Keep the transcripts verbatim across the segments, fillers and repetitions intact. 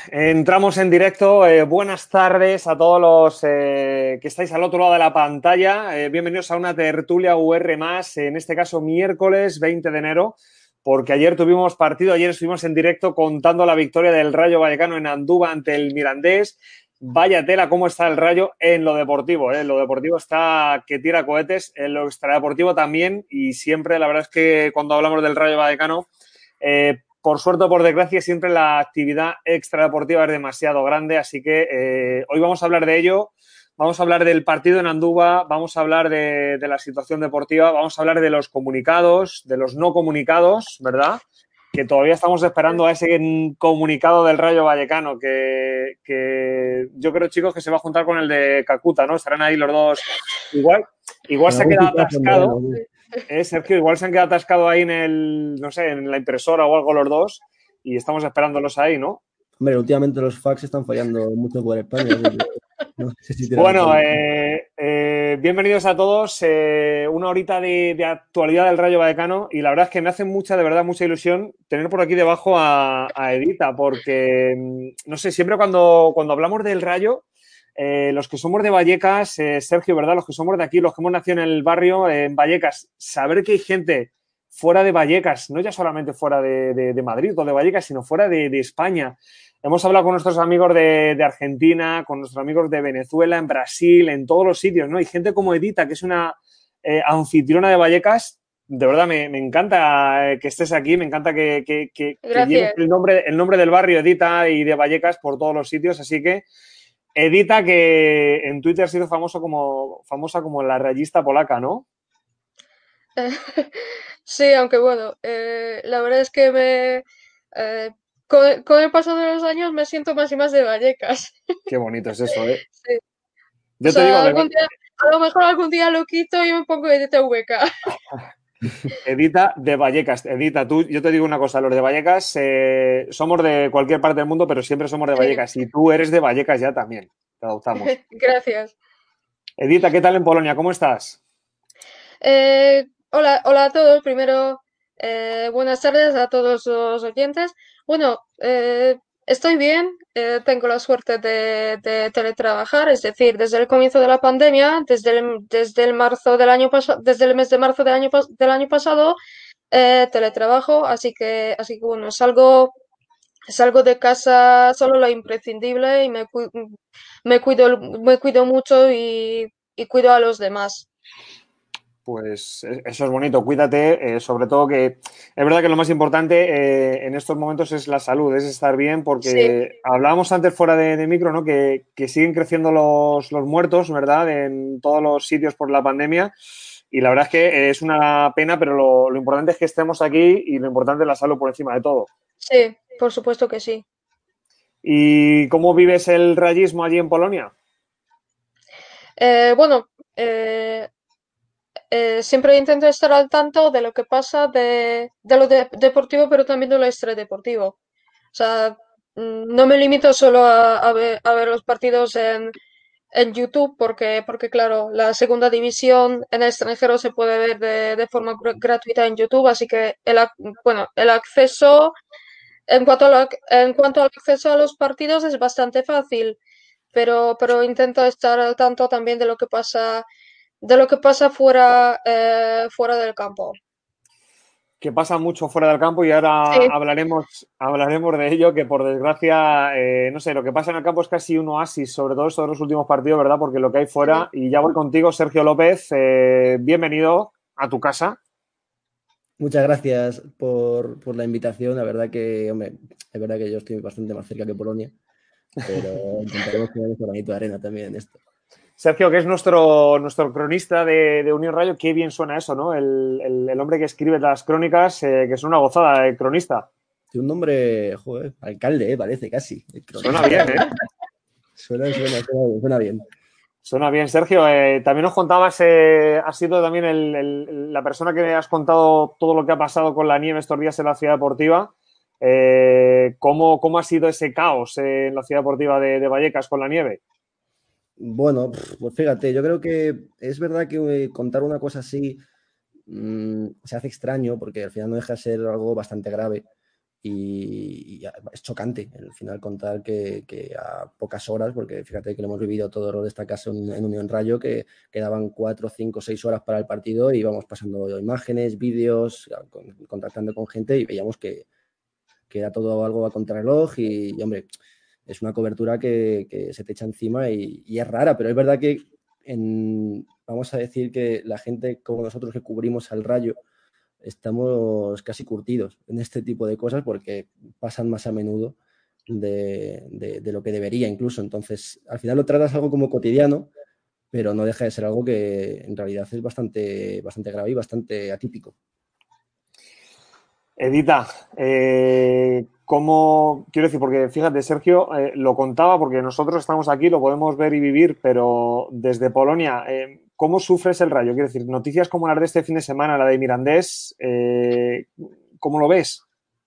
Entramos en directo. Eh, buenas tardes a todos los eh, que estáis al otro lado de la pantalla. Eh, bienvenidos a una tertulia U R más, en este caso miércoles veinte de enero, porque ayer tuvimos partido, ayer estuvimos en directo contando la victoria del Rayo Vallecano en Andúba ante el Mirandés. Vaya tela cómo está el Rayo en lo deportivo. ¿eh? En lo deportivo está que tira cohetes, en lo extradeportivo también, y siempre, la verdad es que cuando hablamos del Rayo Vallecano, eh, por suerte o por desgracia, siempre la actividad extradeportiva es demasiado grande, así que eh, hoy vamos a hablar de ello, vamos a hablar del partido en Andúba, vamos a hablar de, de la situación deportiva, vamos a hablar de los comunicados, de los no comunicados, ¿verdad? Que todavía estamos esperando a ese comunicado del Rayo Vallecano, que, que yo creo, chicos, que se va a juntar con el de Cacuta, ¿no? Estarán ahí los dos igual. Igual se ha quedado atascado. Eh, Sergio, igual se han quedado atascados ahí en el, no sé, en la impresora o algo los dos y estamos esperándolos ahí, ¿no? Hombre, últimamente los fax están fallando mucho por España, así que no sé si tirarán por Bueno, ahí. eh, eh, bienvenidos a todos. Eh, una horita de, de actualidad del Rayo Vallecano y la verdad es que me hace mucha, de verdad, mucha ilusión tener por aquí debajo a, a Edita, porque, no sé, siempre cuando, cuando hablamos del Rayo, eh, los que somos de Vallecas, eh, Sergio, ¿verdad? Los que somos de aquí, los que hemos nacido en el barrio, eh, en Vallecas, saber que hay gente fuera de Vallecas, no ya solamente fuera de, de, de Madrid o de Vallecas, sino fuera de, de España. Hemos hablado con nuestros amigos de, de Argentina, con nuestros amigos de Venezuela, en Brasil, en todos los sitios, ¿no? Y gente como Edita, que es una eh, anfitriona de Vallecas. De verdad, me, me encanta que estés aquí, me encanta que, que, que, que lleves el nombre, el nombre del barrio, Edita, y de Vallecas por todos los sitios. Así que, Edita, que en Twitter ha sido famoso como, famosa como la rayista polaca, ¿no? Sí, aunque bueno, eh, la verdad es que me eh, con, con el paso de los años me siento más y más de Vallecas. Qué bonito es eso, ¿eh? Sí. O Yo te digo, sea, de, algún día, a lo mejor algún día lo quito y me pongo de T V K. Edita de Vallecas. Edita, tú, yo te digo una cosa, los de Vallecas eh, somos de cualquier parte del mundo, pero siempre somos de Sí, Vallecas. Y tú eres de Vallecas ya también. Te adoptamos. gracias. Edita, ¿qué tal en Polonia? ¿Cómo estás? Eh, hola, hola a todos. Primero, eh, buenas tardes a todos los oyentes. Bueno, eh, estoy bien. Eh, tengo la suerte de, de teletrabajar, es decir, desde el comienzo de la pandemia, desde el, desde el marzo del año pasado, desde el mes de marzo del año, pas- del año pasado, eh, teletrabajo, así que, así que bueno, salgo, salgo de casa solo lo imprescindible y me, cui- me cuido, me cuido mucho y, y cuido a los demás. Pues eh, eso es bonito, cuídate, eh, sobre todo que es verdad que lo más importante eh, en estos momentos es la salud, es estar bien, Sí. porque hablábamos antes fuera de, de micro, ¿no? Que, que siguen creciendo los, los muertos, ¿verdad? En todos los sitios por la pandemia. Y la verdad es que es una pena, pero lo, lo importante es que estemos aquí y lo importante es la salud por encima de todo. Sí, por supuesto que sí. ¿Y cómo vives el rayismo allí en Polonia? Eh, bueno, eh, eh, siempre intento estar al tanto de lo que pasa de, de lo de- deportivo, pero también de lo extradeportivo. O sea, mm, no me limito solo a, a ver, a ver los partidos en, en YouTube, porque, porque claro, la segunda división en el extranjero se puede ver de, de forma gr- gratuita en YouTube, así que el, ac- bueno, el acceso, en cuanto al, ac- en cuanto al acceso a los partidos es bastante fácil, pero, pero intento estar al tanto también de lo que pasa, de lo que pasa fuera, eh, fuera del campo. Que pasa mucho fuera del campo y ahora Sí, hablaremos, hablaremos de ello, que por desgracia, eh, no sé, lo que pasa en el campo es casi un oasis, sobre todo estos dos últimos partidos, ¿verdad? Porque lo que hay sí. fuera, y ya voy contigo, Sergio López, eh, bienvenido a tu casa. Muchas gracias por, por la invitación. La verdad que, hombre, es verdad que yo estoy bastante más cerca que Polonia, pero intentaremos poner nuestro granito de arena también en esto. Sergio, que es nuestro, nuestro cronista de, de Unión Rayo, qué bien suena eso, ¿no? El, el, el hombre que escribe las crónicas, eh, que es una gozada, el cronista. Tiene un nombre, joder, alcalde, eh, parece casi. El Suena cronista. bien, ¿eh? Suena, suena, suena bien, suena bien. Suena bien, Sergio. Eh, también nos contabas, eh, has sido también el, el, la persona que has contado todo lo que ha pasado con la nieve estos días en la ciudad deportiva. Eh, ¿cómo, ¿Cómo ha sido ese caos eh, en la ciudad deportiva de, de Vallecas con la nieve? Bueno, pues fíjate, yo creo que es verdad que eh, contar una cosa así mmm, se hace extraño porque al final no deja de ser algo bastante grave. y, y es chocante al final contar que, que a pocas horas, porque fíjate que lo hemos vivido todo de esta casa en, en Unión Rayo, que quedaban cuatro, cinco, seis horas para el partido y íbamos pasando imágenes, vídeos, con, contactando con gente y veíamos que, que era todo algo a contrarreloj y, y hombre, es una cobertura que, que se te echa encima y, y, es rara, pero es verdad que en, vamos a decir que la gente como nosotros que cubrimos al Rayo estamos casi curtidos en este tipo de cosas porque pasan más a menudo de, de, de lo que debería incluso. Entonces, al final lo tratas algo como cotidiano, pero no deja de ser algo que en realidad es bastante, bastante grave y bastante atípico. Edita, eh, ¿cómo, quiero decir, porque fíjate, Sergio, eh, lo contaba porque nosotros estamos aquí, lo podemos ver y vivir, pero desde Polonia, eh, ¿cómo sufres el Rayo? Quiero decir, noticias como las de este fin de semana, la de Mirandés, eh, ¿cómo lo ves?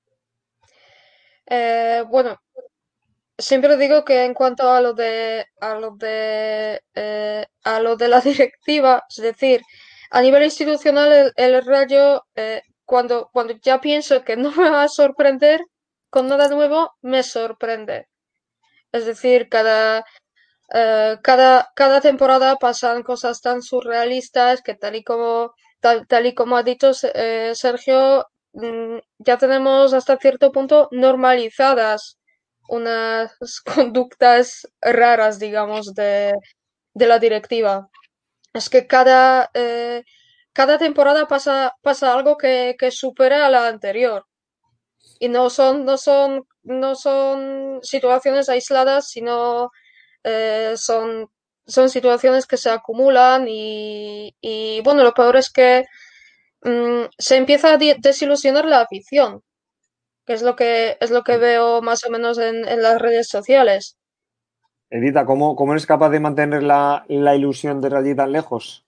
Eh, bueno, siempre digo que en cuanto a lo de a lo de eh, a lo de la directiva, es decir, a nivel institucional el, el Rayo eh, cuando cuando ya pienso que no me va a sorprender con nada nuevo, me sorprende. Es decir, cada eh, cada cada temporada pasan cosas tan surrealistas que tal y como tal, tal y como ha dicho eh, Sergio, mm, ya tenemos hasta cierto punto normalizadas unas conductas raras, digamos, de, de la directiva. Es que cada, eh, cada temporada pasa, pasa algo que, que supera a la anterior. Y no son, no son, no son situaciones aisladas, sino eh, son, son situaciones que se acumulan y, y bueno, lo peor es que mm, se empieza a desilusionar la afición, que es lo que es lo que veo más o menos en, en las redes sociales. Edita, ¿cómo, cómo eres capaz de mantener la, la ilusión de allí tan lejos?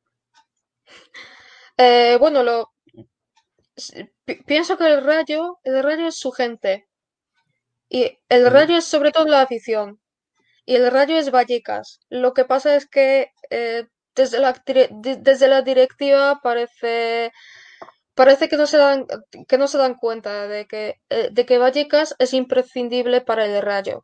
Eh, bueno, lo pi- pienso que el Rayo, el Rayo es su gente y el Ujú. Rayo es sobre todo la afición y el Rayo es Vallecas. Lo que pasa es que eh, desde la dire- de- desde la directiva parece parece que no se dan que no se dan cuenta de que eh, de que Vallecas es imprescindible para el Rayo.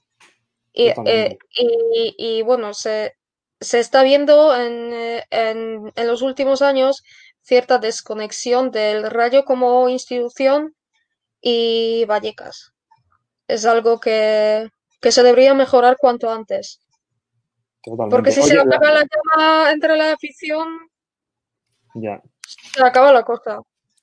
Y, eh, Totalmente. y, y, bueno, se, se está viendo en, eh, en, en los últimos años cierta desconexión del Rayo como institución y Vallecas. Es algo que, que se debería mejorar cuanto antes. Porque Totalmente. si se Oye, la- apaga la llama entre la afición, ya. se acaba la cosa.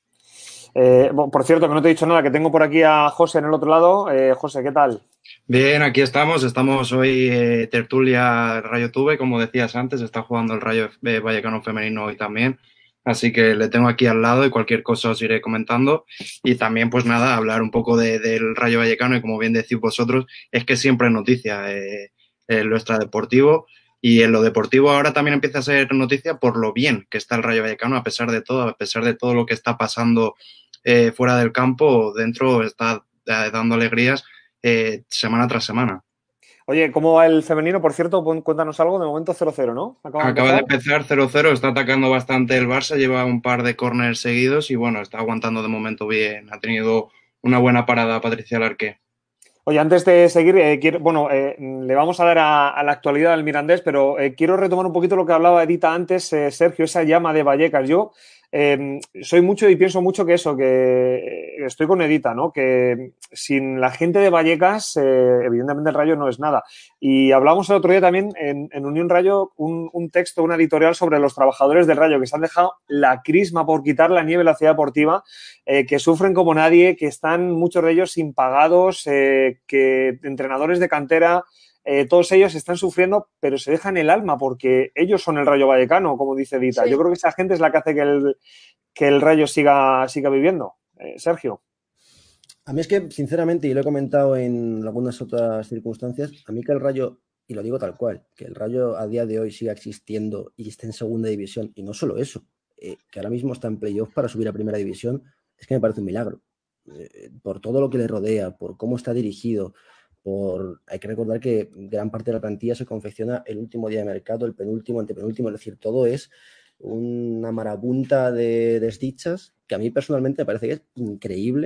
Eh, bueno, por cierto, que no te he dicho nada, que tengo por aquí a José en el otro lado. Eh, José, ¿qué tal? Bien, aquí estamos. Estamos hoy eh, tertulia Rayo Tuve, como decías antes, está jugando el Rayo eh, Vallecano femenino hoy también. Así que le tengo aquí al lado y cualquier cosa os iré comentando. Y también, pues nada, hablar un poco de, del Rayo Vallecano y como bien decís vosotros, es que siempre es noticia eh, en lo extradeportivo. Y en lo deportivo ahora también empieza a ser noticia por lo bien que está el Rayo Vallecano, a pesar de todo, a pesar de todo lo que está pasando eh, fuera del campo, dentro está eh, dando alegrías eh, semana tras semana. Oye, ¿cómo va el femenino? Por cierto, pon- cuéntanos algo. De momento cero cero, ¿no? Acaba de Acaba de empezar. empezar cero cero, está atacando bastante el Barça, lleva un par de córneres seguidos y bueno, está aguantando de momento bien. Ha tenido una buena parada Patricia Larqué. Oye, antes de seguir, eh, quiero, bueno, eh, le vamos a dar a, a la actualidad del Mirandés, pero eh, quiero retomar un poquito lo que hablaba Edita antes, eh, Sergio, esa llama de Vallecas. Yo eh, soy mucho y pienso mucho que eso, que eh, estoy con Edita, ¿no? Que sin la gente de Vallecas, eh, evidentemente el Rayo no es nada. Y hablamos el otro día también en, en Unión Rayo un, un texto, una editorial sobre los trabajadores del Rayo que se han dejado la crisma por quitar la nieve en la ciudad deportiva, eh, que sufren como nadie, que están muchos de ellos impagados, eh, que entrenadores de cantera, eh, todos ellos están sufriendo, pero se dejan el alma porque ellos son el Rayo Vallecano, como dice Dita. Yo Sí. creo que esa gente es la que hace que el, que el Rayo siga, siga viviendo. Eh, Sergio. A mí es que, sinceramente, y lo he comentado en algunas otras circunstancias, a mí que el Rayo, y lo digo tal cual, que el Rayo a día de hoy siga existiendo y esté en segunda división, y no solo eso, eh, que ahora mismo está en playoff para subir a primera división, es que me parece un milagro. Eh, por todo lo que le rodea, por cómo está dirigido, por... Hay que recordar que gran parte de la plantilla se confecciona el último día de mercado, el penúltimo, antepenúltimo, es decir, todo es una marabunta de desdichas que a mí personalmente me parece que es increíble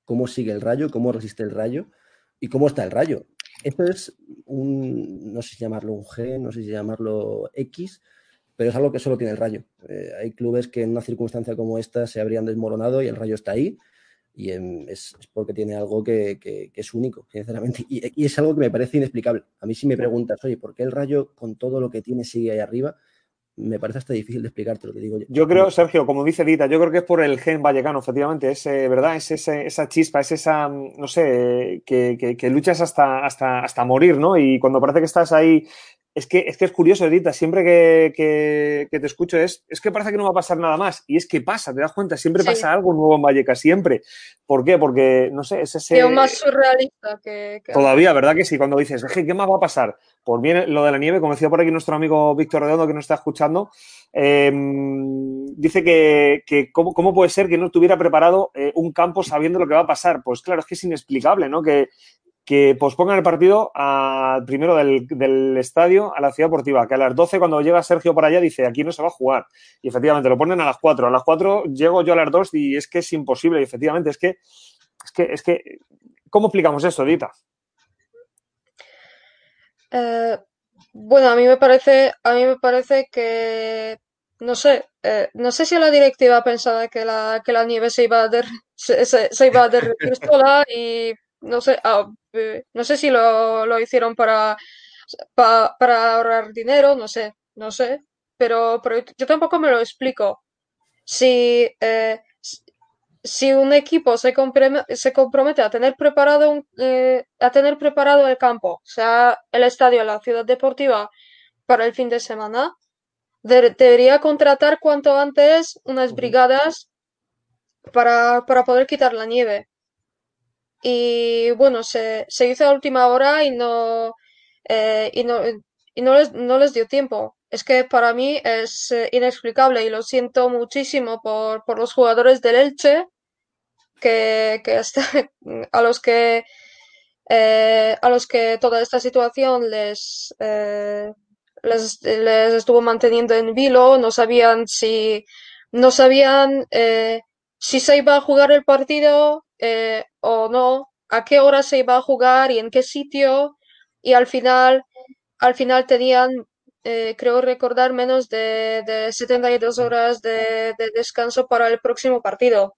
cómo sigue el Rayo, cómo resiste el Rayo y cómo está el Rayo. Esto es un, no sé si llamarlo un G, no sé si llamarlo X, pero es algo que solo tiene el Rayo. Eh, hay clubes que en una circunstancia como esta se habrían desmoronado y el Rayo está ahí y eh, es, es, porque tiene algo que, que, que es único, sinceramente, y, y es algo que me parece inexplicable. A mí si me preguntas, oye, ¿por qué el Rayo con todo lo que tiene sigue ahí arriba? Me parece hasta difícil de explicarte lo que digo yo. Yo creo, Sergio, como dice Dita, yo creo que es por el gen vallecano, efectivamente, es eh, verdad, es ese, esa chispa, es esa, no sé, que, que, que luchas hasta, hasta, hasta morir, ¿no? Y cuando parece que estás ahí, es que es, que es curioso, Dita, siempre que, que, que te escucho es, es que parece que no va a pasar nada más, y es que pasa, te das cuenta, siempre Sí, pasa algo nuevo en Vallecas, siempre. ¿Por qué? Porque, no sé, es tío, ese... más surrealista que, que Todavía, antes. ¿verdad que sí? Cuando dices, ¿qué más va a pasar? Pues bien, lo de la nieve, como decía por aquí nuestro amigo Víctor Redondo, que nos está escuchando, eh, dice que, que cómo, cómo, puede ser que no estuviera preparado eh, un campo sabiendo lo que va a pasar. Pues claro, es que es inexplicable, ¿no? Que, que pospongan el partido al primero del, del estadio a la ciudad deportiva, que a las doce cuando llega Sergio para allá dice, aquí no se va a jugar. Y efectivamente, lo ponen a las cuatro. A las cuatro llego yo a las dos y es que es imposible. Y efectivamente, es que, es que, es que, ¿cómo explicamos eso, Dita? Eh, bueno, a mí me parece, a mí me parece que, no sé, eh, no sé si la directiva pensaba que la, que la nieve se iba a der- se, se- se iba a derretir sola y no sé, ah, eh, no sé si lo, lo hicieron para, pa- para ahorrar dinero, no sé, no sé, pero, pero yo tampoco me lo explico. Si, eh, si un equipo se, comprome- se compromete a tener preparado un- eh, a tener preparado el campo, o sea, el estadio, la ciudad deportiva, para el fin de semana, de- debería contratar cuanto antes unas brigadas para, para poder quitar la nieve. Y bueno, se, se hizo a última hora y no, eh, y no, y no les, no les dio tiempo. Es que para mí es eh, inexplicable y lo siento muchísimo por, por los jugadores del Elche que, que está- a los que eh, a los que toda esta situación les, eh, les, les estuvo manteniendo en vilo, no sabían si no sabían eh, si se iba a jugar el partido eh, o no, a qué hora se iba a jugar y en qué sitio, y al final, al final tenían eh, creo recordar menos de, de setenta y dos horas de, de descanso para el próximo partido.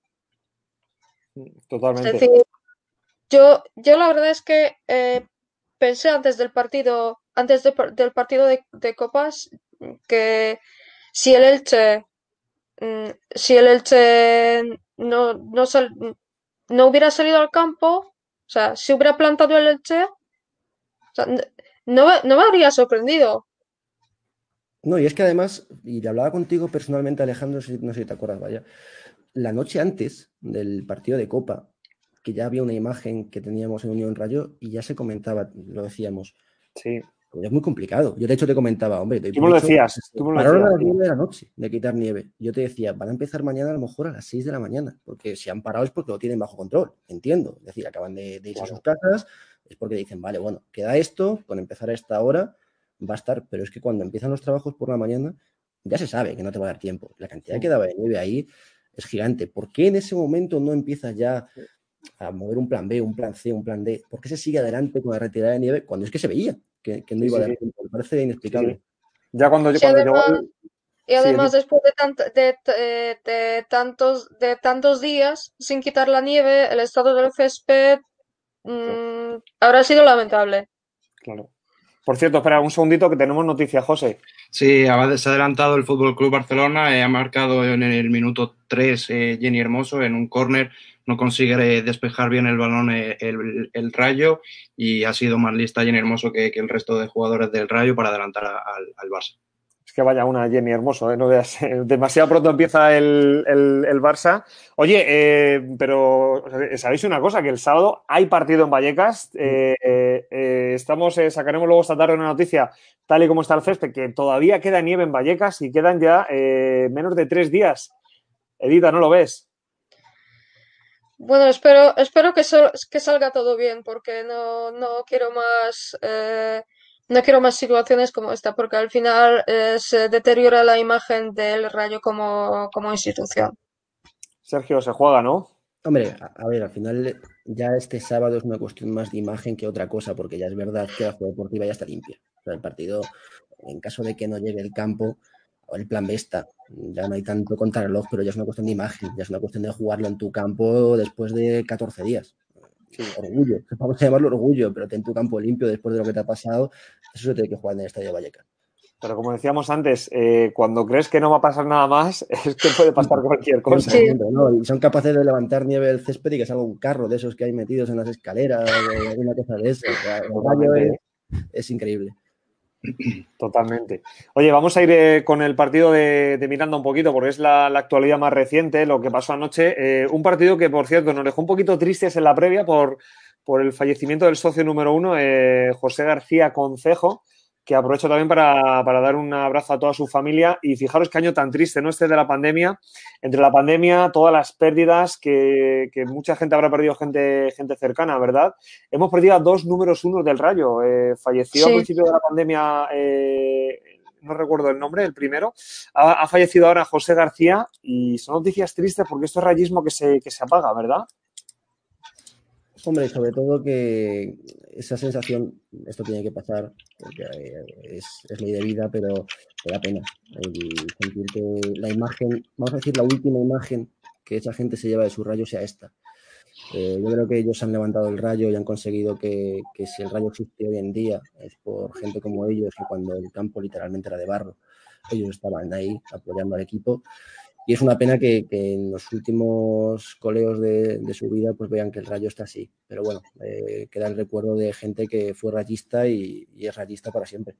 Es Totalmente. decir, yo, yo la verdad es que eh, pensé antes del partido, antes de par- del partido de, de Copas, mm, que si el Elche, mm, si el Elche no, no, sal- no hubiera salido al campo, o sea, si hubiera plantado el Elche, o sea, n- no, me- no me habría sorprendido. No, y es que además, y le hablaba contigo personalmente, Alejandro, si- no sé si te acuerdas, vaya, la noche antes del partido de Copa, que ya había una imagen que teníamos en Unión Rayo y ya se comentaba, lo decíamos, Sí. pues es muy complicado. Yo de hecho te comentaba, hombre, doy Tú por me lo hecho, decías, tú me lo pararon decías, a las sí. nueve de la noche de quitar nieve. Yo te decía, van a empezar mañana a lo mejor a las seis de la mañana, porque si han parado es porque lo tienen bajo control, entiendo. Es decir, acaban de, de irse a sus Claro. casas, es porque dicen, vale, bueno, queda esto, con empezar a esta hora va a estar, pero es que cuando empiezan los trabajos por la mañana, ya se sabe que no te va a dar tiempo. La cantidad que daba de nieve ahí es gigante. ¿Por qué en ese momento no empiezas ya a mover un plan B, un plan C, un plan D? ¿Por qué se sigue adelante con la retirada de nieve cuando es que se veía que, que no Sí, iba a sí, dar sí, tiempo? Me parece sí, sí. inexplicable. Ya cuando, Sí, cuando llegó además, el... y Sí, además Edith. después de, tant- de, eh, de tantos, de tantos días sin quitar la nieve, el estado del césped Claro, mm, habrá sido lamentable. claro. Por cierto, espera un segundito que tenemos noticias, José. Sí, ha- se ha adelantado el Fútbol Club Barcelona, eh, ha marcado en el minuto tres eh, Jenny Hermoso en un córner, no consigue eh, despejar bien el balón eh, el, el Rayo y ha sido más lista Jenny Hermoso que, que el resto de jugadores del Rayo para adelantar a- al, al Barça. Es que vaya una Jenny Hermoso, ¿eh? No veas, eh, demasiado pronto empieza el, el, el Barça. Oye, eh, pero ¿sabéis una cosa? Que el sábado hay partido en Vallecas. Eh, eh, eh, estamos, eh, sacaremos luego esta tarde una noticia, tal y como está el césped, que todavía queda nieve en Vallecas y quedan ya eh, menos de tres días. Edita, ¿no lo ves? Bueno, espero, espero que, sol- que salga todo bien, porque no, no quiero más, eh, no quiero más situaciones como esta, porque al final eh, se deteriora la imagen del Rayo como, como institución. Sergio, se juega, ¿no? Hombre, a, a ver, al final ya este sábado es una cuestión más de imagen que otra cosa, porque ya es verdad que la ciudad deportiva ya está limpia. O sea, el partido, en caso de que no llegue el campo, o el plan B está. Ya no hay tanto contrarreloj, pero ya es una cuestión de imagen, ya es una cuestión de jugarlo en tu campo después de catorce días. Sí. Orgullo, vamos a llamarlo orgullo, pero ten tu campo limpio después de lo que te ha pasado, eso se tiene que jugar en el Estadio de Vallecas. Pero como decíamos antes, eh, cuando crees que no va a pasar nada más, es que puede pasar cualquier cosa. Siempre, Sí, siempre, ¿no? Y son capaces de levantar nieve del césped y que salga un carro de esos que hay metidos en las escaleras o alguna cosa de eso. O sea, el Rayo Totalmente, es, ¿eh? es increíble. Totalmente. Oye, vamos a ir eh, con el partido de, de Miranda un poquito, porque es la, la actualidad más reciente, lo que pasó anoche. Eh, un partido que, por cierto, nos dejó un poquito tristes en la previa por, por el fallecimiento del socio número uno, eh, José García Concejo, que aprovecho también para, para dar un abrazo a toda su familia. Y fijaros qué año tan triste, ¿no? Este de la pandemia. Entre la pandemia, todas las pérdidas que, que mucha gente habrá perdido, gente, gente cercana, ¿verdad? Hemos perdido a dos números unos del Rayo. Eh, falleció a sí. principio de la pandemia, eh, no recuerdo el nombre, el primero. Ha, ha, fallecido ahora José García y son noticias tristes porque esto es rayismo que se, que se apaga, ¿verdad? Hombre, sobre todo que esa sensación, esto tiene que pasar, porque es, es ley de vida, pero te da pena. El sentir que la imagen, vamos a decir, la última imagen que esa gente se lleva de su Rayo sea esta. Eh, yo creo que ellos han levantado el Rayo y han conseguido que, que si el Rayo existe hoy en día es por gente como ellos, que cuando el campo literalmente era de barro, ellos estaban ahí apoyando al equipo. Y es una pena que, que en los últimos coleos de, de, su vida pues vean que el Rayo está así. Pero bueno, eh, queda el recuerdo de gente que fue rayista y, y es rayista para siempre.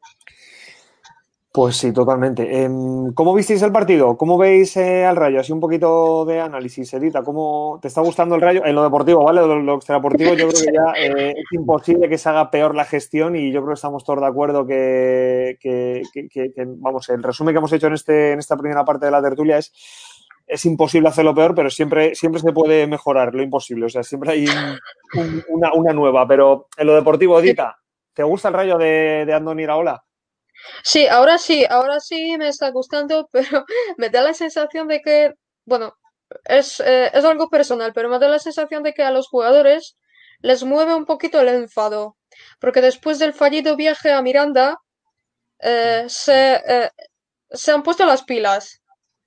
Pues sí, totalmente. Eh, ¿Cómo visteis el partido? ¿Cómo veis eh, al Rayo? Así un poquito de análisis, Edita. ¿Cómo te está gustando el Rayo? En lo deportivo, ¿vale? Lo, lo extradeportivo yo creo que ya eh, es imposible que se haga peor la gestión y yo creo que estamos todos de acuerdo que, que, que, que, que vamos, el resumen que hemos hecho en, este, en esta primera parte de la tertulia es es imposible hacerlo peor, pero siempre, siempre se puede mejorar lo imposible. O sea, siempre hay un, un, una, una nueva. Pero en lo deportivo, Edita, ¿te gusta el Rayo de, de Andoni Iraola? Sí, ahora sí, ahora sí me está gustando, pero me da la sensación de que, bueno, es, eh, es algo personal, pero me da la sensación de que a los jugadores les mueve un poquito el enfado, porque después del fallido viaje a Miranda, eh, se, eh, se han puesto las pilas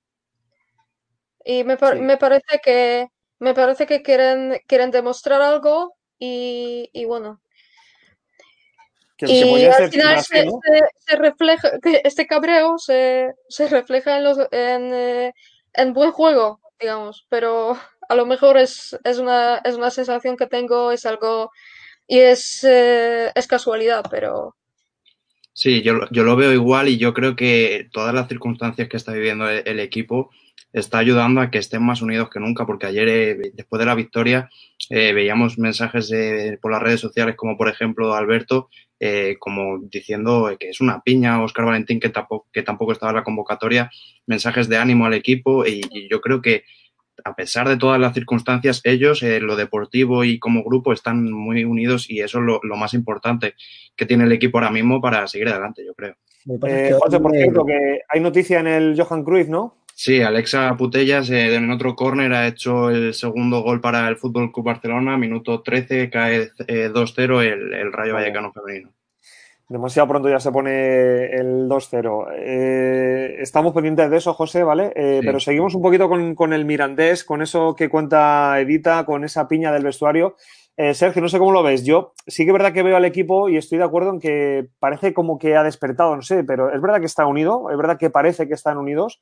y me, par- Sí. me parece que, me parece que quieren, quieren demostrar algo y, y bueno. Que, que Y podía al ser siempre final así, se, ¿no? se, se refleja, que este cabreo se, se refleja en los en, eh, en buen juego, digamos, pero a lo mejor es, es una, es una sensación que tengo, es algo, y es, eh, es casualidad, pero Sí, yo, yo lo veo igual y yo creo que todas las circunstancias que está viviendo el, el equipo está ayudando a que estén más unidos que nunca, porque ayer, eh, después de la victoria, eh, veíamos mensajes de, por las redes sociales, como por ejemplo Alberto, eh, como diciendo que es una piña, Óscar Valentín, que tampoco, que tampoco estaba en la convocatoria, mensajes de ánimo al equipo y, y yo creo que a pesar de todas las circunstancias, ellos, eh, lo deportivo y como grupo, están muy unidos y eso es lo, lo más importante que tiene el equipo ahora mismo para seguir adelante, yo creo. Lo que pasa es Eh, que ahora José, por cierto, viene, que hay noticia en el Johan Cruyff, ¿no? Sí, Alexa Putellas eh, en otro córner ha hecho el segundo gol para el F C Barcelona, minuto trece, cae eh, dos cero el, el Rayo Vaya. Vallecano femenino. Demasiado pronto ya se pone el dos cero. Eh, estamos pendientes de eso, José, ¿vale? Eh, Sí. pero seguimos un poquito con, con el Mirandés, con eso que cuenta Edita, con esa piña del vestuario. Eh, Sergio, no sé cómo lo ves. Yo sí que es verdad que veo al equipo y estoy de acuerdo en que parece como que ha despertado, no sé, pero es verdad que está unido, es verdad que parece que están unidos.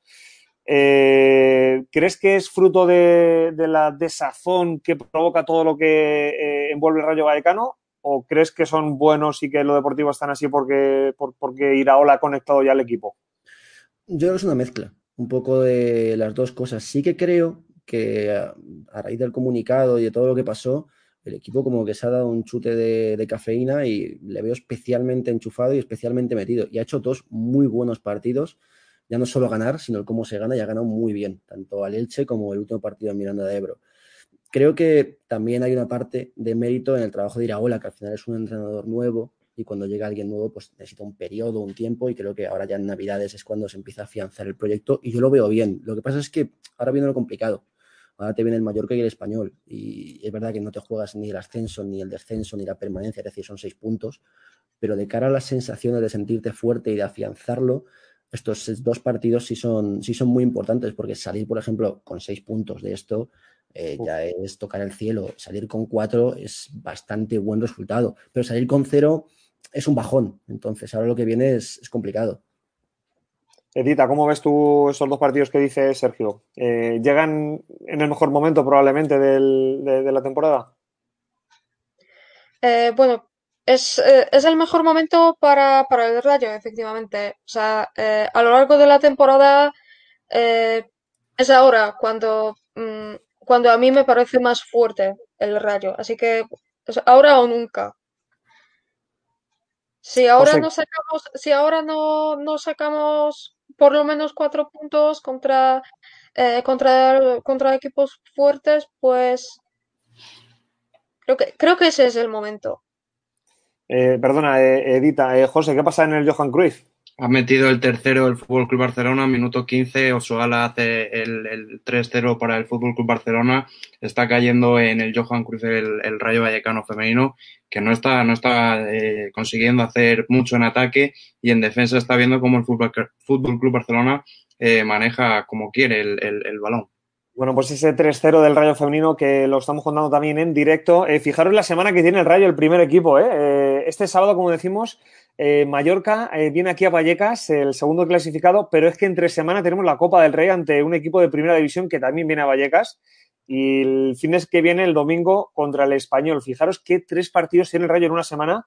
Eh, ¿Crees que es fruto de, de la desazón que provoca todo lo que eh, envuelve el Rayo Vallecano? ¿O crees que son buenos y que en lo deportivo están así porque, por, porque Iraola ha conectado ya al equipo? yo creo que es una mezcla, un poco de las dos cosas. Sí que creo que a, a raíz del comunicado y de todo lo que pasó, el equipo como que se ha dado un chute de, de cafeína y le veo especialmente enchufado y especialmente metido. Y ha hecho dos muy buenos partidos, ya no solo ganar, sino el cómo se gana y ha ganado muy bien, tanto al Elche como el último partido en Miranda de Ebro. Creo que también hay una parte de mérito en el trabajo de Iraola, que al final es un entrenador nuevo y cuando llega alguien nuevo pues necesita un periodo, un tiempo y creo que ahora ya en Navidades es cuando se empieza a afianzar el proyecto y yo lo veo bien. Lo que pasa es que ahora viene lo complicado, ahora te viene el Mallorca y el Español, y es verdad que no te juegas ni el ascenso, ni el descenso, ni la permanencia, es decir, son seis puntos, pero de cara a las sensaciones de sentirte fuerte y de afianzarlo, estos dos partidos sí son, sí son muy importantes, porque salir, por ejemplo, con seis puntos de esto eh, ya es tocar el cielo. Salir con cuatro es bastante buen resultado, pero salir con cero es un bajón. Entonces, ahora lo que viene es, es complicado. Edita, ¿cómo ves tú esos dos partidos que dice Sergio? Eh, ¿Llegan en el mejor momento probablemente del, de, de la temporada? Eh, bueno, es, eh, es el mejor momento para, para el Rayo, efectivamente. O sea, eh, a lo largo de la temporada eh, es ahora cuando, mm, cuando a mí me parece más fuerte el Rayo. Así que es ahora o nunca. Si ahora José, no sacamos, si ahora no, no sacamos por lo menos cuatro puntos contra, eh, contra, contra equipos fuertes, pues creo que, creo que ese es el momento. eh, perdona, eh, Edita, eh, José, ¿qué pasa en el Johan Cruyff? Ha metido el tercero del Fútbol Club Barcelona, minuto quince. Osoala hace el, el tres cero para el Fútbol Club Barcelona. Está cayendo en el Johan Cruyff el, el Rayo Vallecano femenino, que no está, no está eh, consiguiendo hacer mucho en ataque, y en defensa está viendo cómo el Fútbol, Fútbol Club Barcelona eh, maneja como quiere el, el, el balón. Bueno, pues ese tres cero del Rayo femenino que lo estamos contando también en directo. Eh, fijaros la semana que tiene el Rayo, el primer equipo. ¿eh? Eh, este sábado, como decimos, eh, Mallorca eh, viene aquí a Vallecas, el segundo clasificado, pero es que entre semana tenemos la Copa del Rey ante un equipo de primera división que también viene a Vallecas. Y el fin de que viene, el domingo, contra el Español. Fijaros qué tres partidos tiene el Rayo en una semana.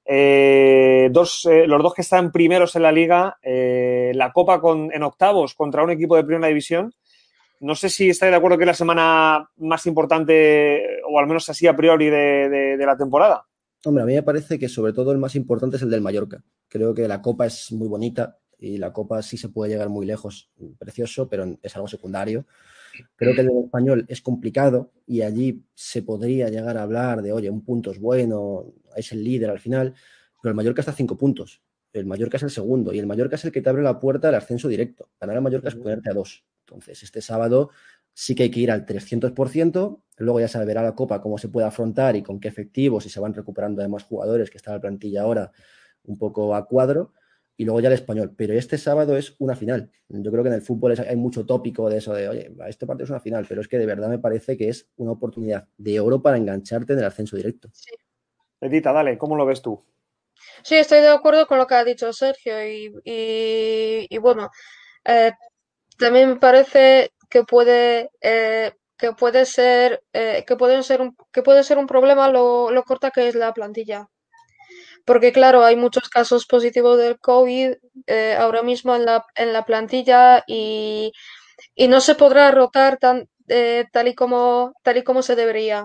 Eh, dos, eh, los dos que están primeros en la liga, eh, la Copa con, en octavos contra un equipo de primera división. No sé si estáis de acuerdo que es la semana más importante, o al menos así a priori, de, de, de la temporada. Hombre, a mí me parece que sobre todo el más importante es el del Mallorca. Creo que la Copa es muy bonita y la Copa sí se puede llegar muy lejos, precioso, pero es algo secundario. Creo que el del Español es complicado y allí se podría llegar a hablar de, oye, un punto es bueno, es el líder al final, pero el Mallorca está a cinco puntos. El Mallorca es el segundo y el Mallorca es el que te abre la puerta al ascenso directo. Ganar al Mallorca es ponerte a dos. Entonces, este sábado sí que hay que ir al trescientos por ciento. Luego ya se verá la Copa cómo se puede afrontar y con qué efectivos, si se van recuperando además jugadores, que está la plantilla ahora un poco a cuadro. Y luego ya el Español. Pero este sábado es una final. Yo creo que en el fútbol es, hay mucho tópico de eso de, oye, este partido es una final, pero es que de verdad me parece que es una oportunidad de oro para engancharte en el ascenso directo. Sí. Edita, dale, ¿cómo lo ves tú? Sí, estoy de acuerdo con lo que ha dicho Sergio y, y, y bueno, eh, también me parece que puede eh, que puede ser eh, que pueden ser un, que puede ser un problema lo, lo corta que es la plantilla. Porque claro, hay muchos casos positivos del COVID eh, ahora mismo en la, en la plantilla y, y no se podrá rotar tan, eh, tal y como, tal y como se debería.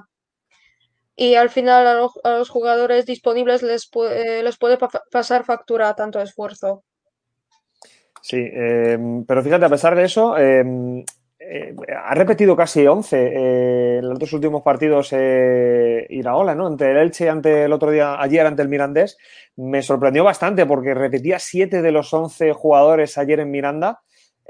Y al final a los, a los jugadores disponibles les, pu- eh, les puede pa- pasar factura tanto esfuerzo. Sí, eh, pero fíjate, a pesar de eso, eh, eh, ha repetido casi once eh, en los dos últimos partidos eh, Iraola, ¿no? Ante el Elche, ante el otro día, ayer ante el Mirandés. Me sorprendió bastante porque repetía siete de los once jugadores ayer en Miranda.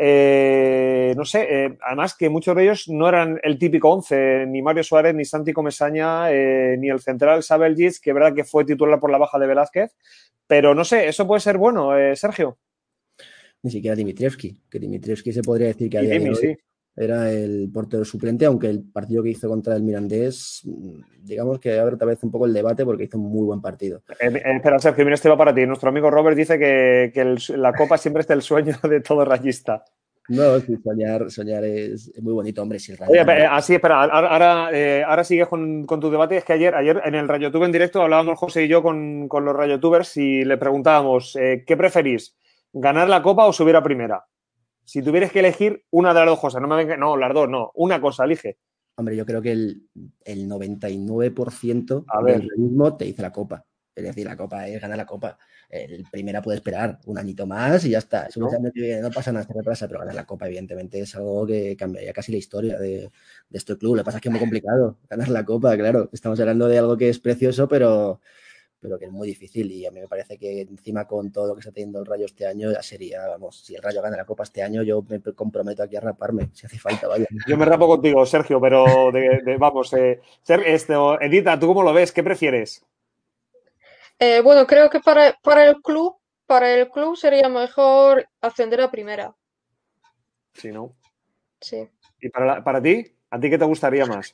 Eh, no sé, eh, además que muchos de ellos no eran el típico once, ni Mario Suárez, ni Santi Comesaña, eh, ni el central Sabeljic, que es verdad que fue titular por la baja de Velázquez. Pero no sé, eso puede ser bueno, eh, Sergio. Ni siquiera Dimitrievski, que Dimitrievski se podría decir que a Y día de Dimi, hoy sí. era el portero suplente, aunque el partido que hizo contra el Mirandés, digamos que abre otra vez un poco el debate porque hizo un muy buen partido. Eh, eh, espera, Sergio, mira, este va para ti. Nuestro amigo Robert dice que, que el- la copa siempre es el sueño de todo rayista. No, sí, soñar, soñar es, es muy bonito, hombre, si el Rayo Oye, gana. eh, así, espera, ahora, ahora, eh, ahora sigues con, con tu debate. Es que ayer, ayer en el RayoTube en directo hablábamos José y yo con, con los RayoTubers y le preguntábamos, eh, ¿qué preferís? ¿Ganar la copa o subir a primera? Si tuvieras que elegir una de las dos cosas, no me venga, no, las dos, no, una cosa, elige. Hombre, yo creo que el, el noventa y nueve por ciento A del ver, realismo te dice la copa. Es decir, la copa es ganar la copa. El primera puede esperar un añito más y ya está. Eso ¿no? no pasa nada, se retrasa, pero ganar la copa, evidentemente, es algo que cambiaría casi la historia de, de este club. Lo que pasa es que es muy complicado ganar la copa, claro. Estamos hablando de algo que es precioso, pero, pero que es muy difícil y a mí me parece que encima con todo lo que está teniendo el Rayo este año ya sería, vamos, si el Rayo gana la Copa este año yo me comprometo aquí a raparme, si hace falta, vaya. Yo me rapo contigo, Sergio, pero de, de- vamos, eh, Ser- este, Edita, ¿tú cómo lo ves? ¿Qué prefieres? Eh, bueno, creo que para, para el club, para el club sería mejor ascender a primera. Sí, ¿no? Sí. ¿Y para, la- para ti? ¿A ti qué te gustaría más?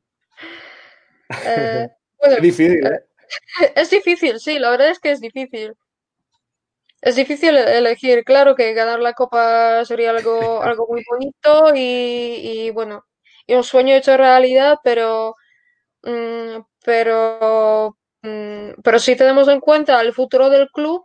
Eh, bueno, Es difícil, eh, ¿eh? es difícil, sí, la verdad es que es difícil. Es difícil e- elegir, claro que ganar la copa sería algo, algo muy bonito y, y, bueno, y un sueño hecho realidad, pero, mm, pero, mm, pero si tenemos en cuenta el futuro del club,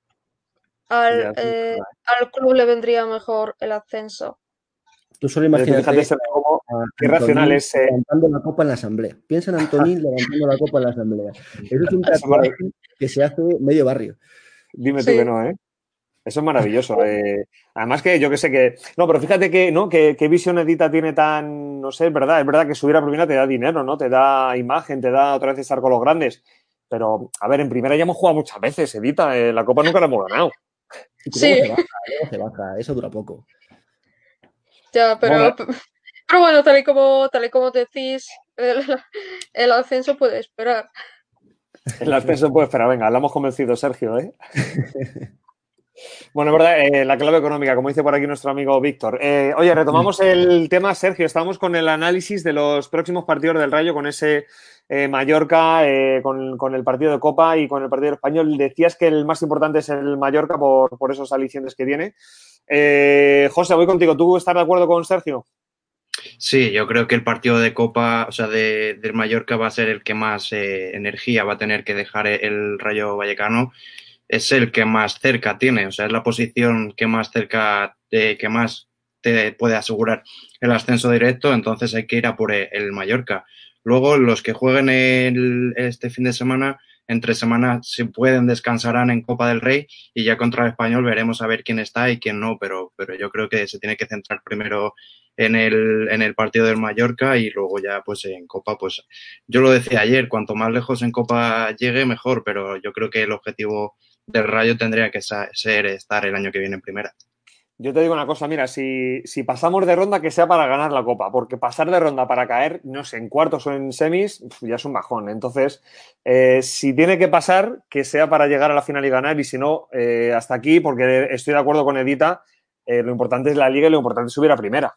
Ya, al, sí, eh, verdad. al club le vendría mejor el ascenso. Tú solo Oye, tú fíjate, imagínate Sergio, cómo, a qué racional Antonín es. eh, levantando la copa en la asamblea. Piensa en Antonín levantando la copa en la asamblea. Eso es un Eso es marav- tatuaje que se hace medio barrio. Dime tú que Sí, no, ¿eh? Eso es maravilloso. eh. Además que yo que sé que... No, pero fíjate que, ¿no? ¿Qué, qué visión Edita tiene tan... No sé, es verdad, es verdad que subir a primera te da dinero, ¿no? Te da imagen, te da otra vez estar con los grandes. Pero, a ver, en primera ya hemos jugado muchas veces, Edita. eh, la Copa nunca la hemos ganado. Y que luego sí, se baja, luego se baja. Eso dura poco. ya, Bueno, pero, pero bueno, tal y como, tal y como decís, el, el ascenso puede esperar. el ascenso puede esperar. Venga, la hemos convencido, Sergio, ¿eh? Bueno, es verdad, eh, la clave económica, como dice por aquí nuestro amigo Víctor. Eh, oye, retomamos el tema, Sergio. Estamos con el análisis de los próximos partidos del Rayo, con ese eh, Mallorca, eh, con, con el partido de Copa y con el partido español. Decías que el más importante es el Mallorca por, por esos alicientes que tiene. Eh, José, voy contigo. ¿Tú estás de acuerdo con Sergio? Sí, yo creo que el partido de Copa, o sea, de, del Mallorca va a ser el que más eh, energía va a tener que dejar el Rayo Vallecano. Es el que más cerca tiene, o sea, es la posición que más cerca, de, que más te puede asegurar el ascenso directo, entonces hay que ir a por el Mallorca. Luego, los que jueguen el, este fin de semana, entre semana, se pueden, descansarán en Copa del Rey y ya contra el Español veremos a ver quién está y quién no, pero, pero yo creo que se tiene que centrar primero en el, en el partido del Mallorca y luego ya pues en Copa, pues yo lo decía ayer, cuanto más lejos en Copa llegue, mejor, pero yo creo que el objetivo del Rayo tendría que ser estar el año que viene en primera. Yo te digo una cosa, mira, si, si pasamos de ronda, que sea para ganar la Copa, porque pasar de ronda para caer, no sé, en cuartos o en semis, ya es un bajón. Entonces, eh, si tiene que pasar, que sea para llegar a la final y ganar, y si no, eh, hasta aquí, porque estoy de acuerdo con Edita, eh, lo importante es la liga y lo importante es subir a primera.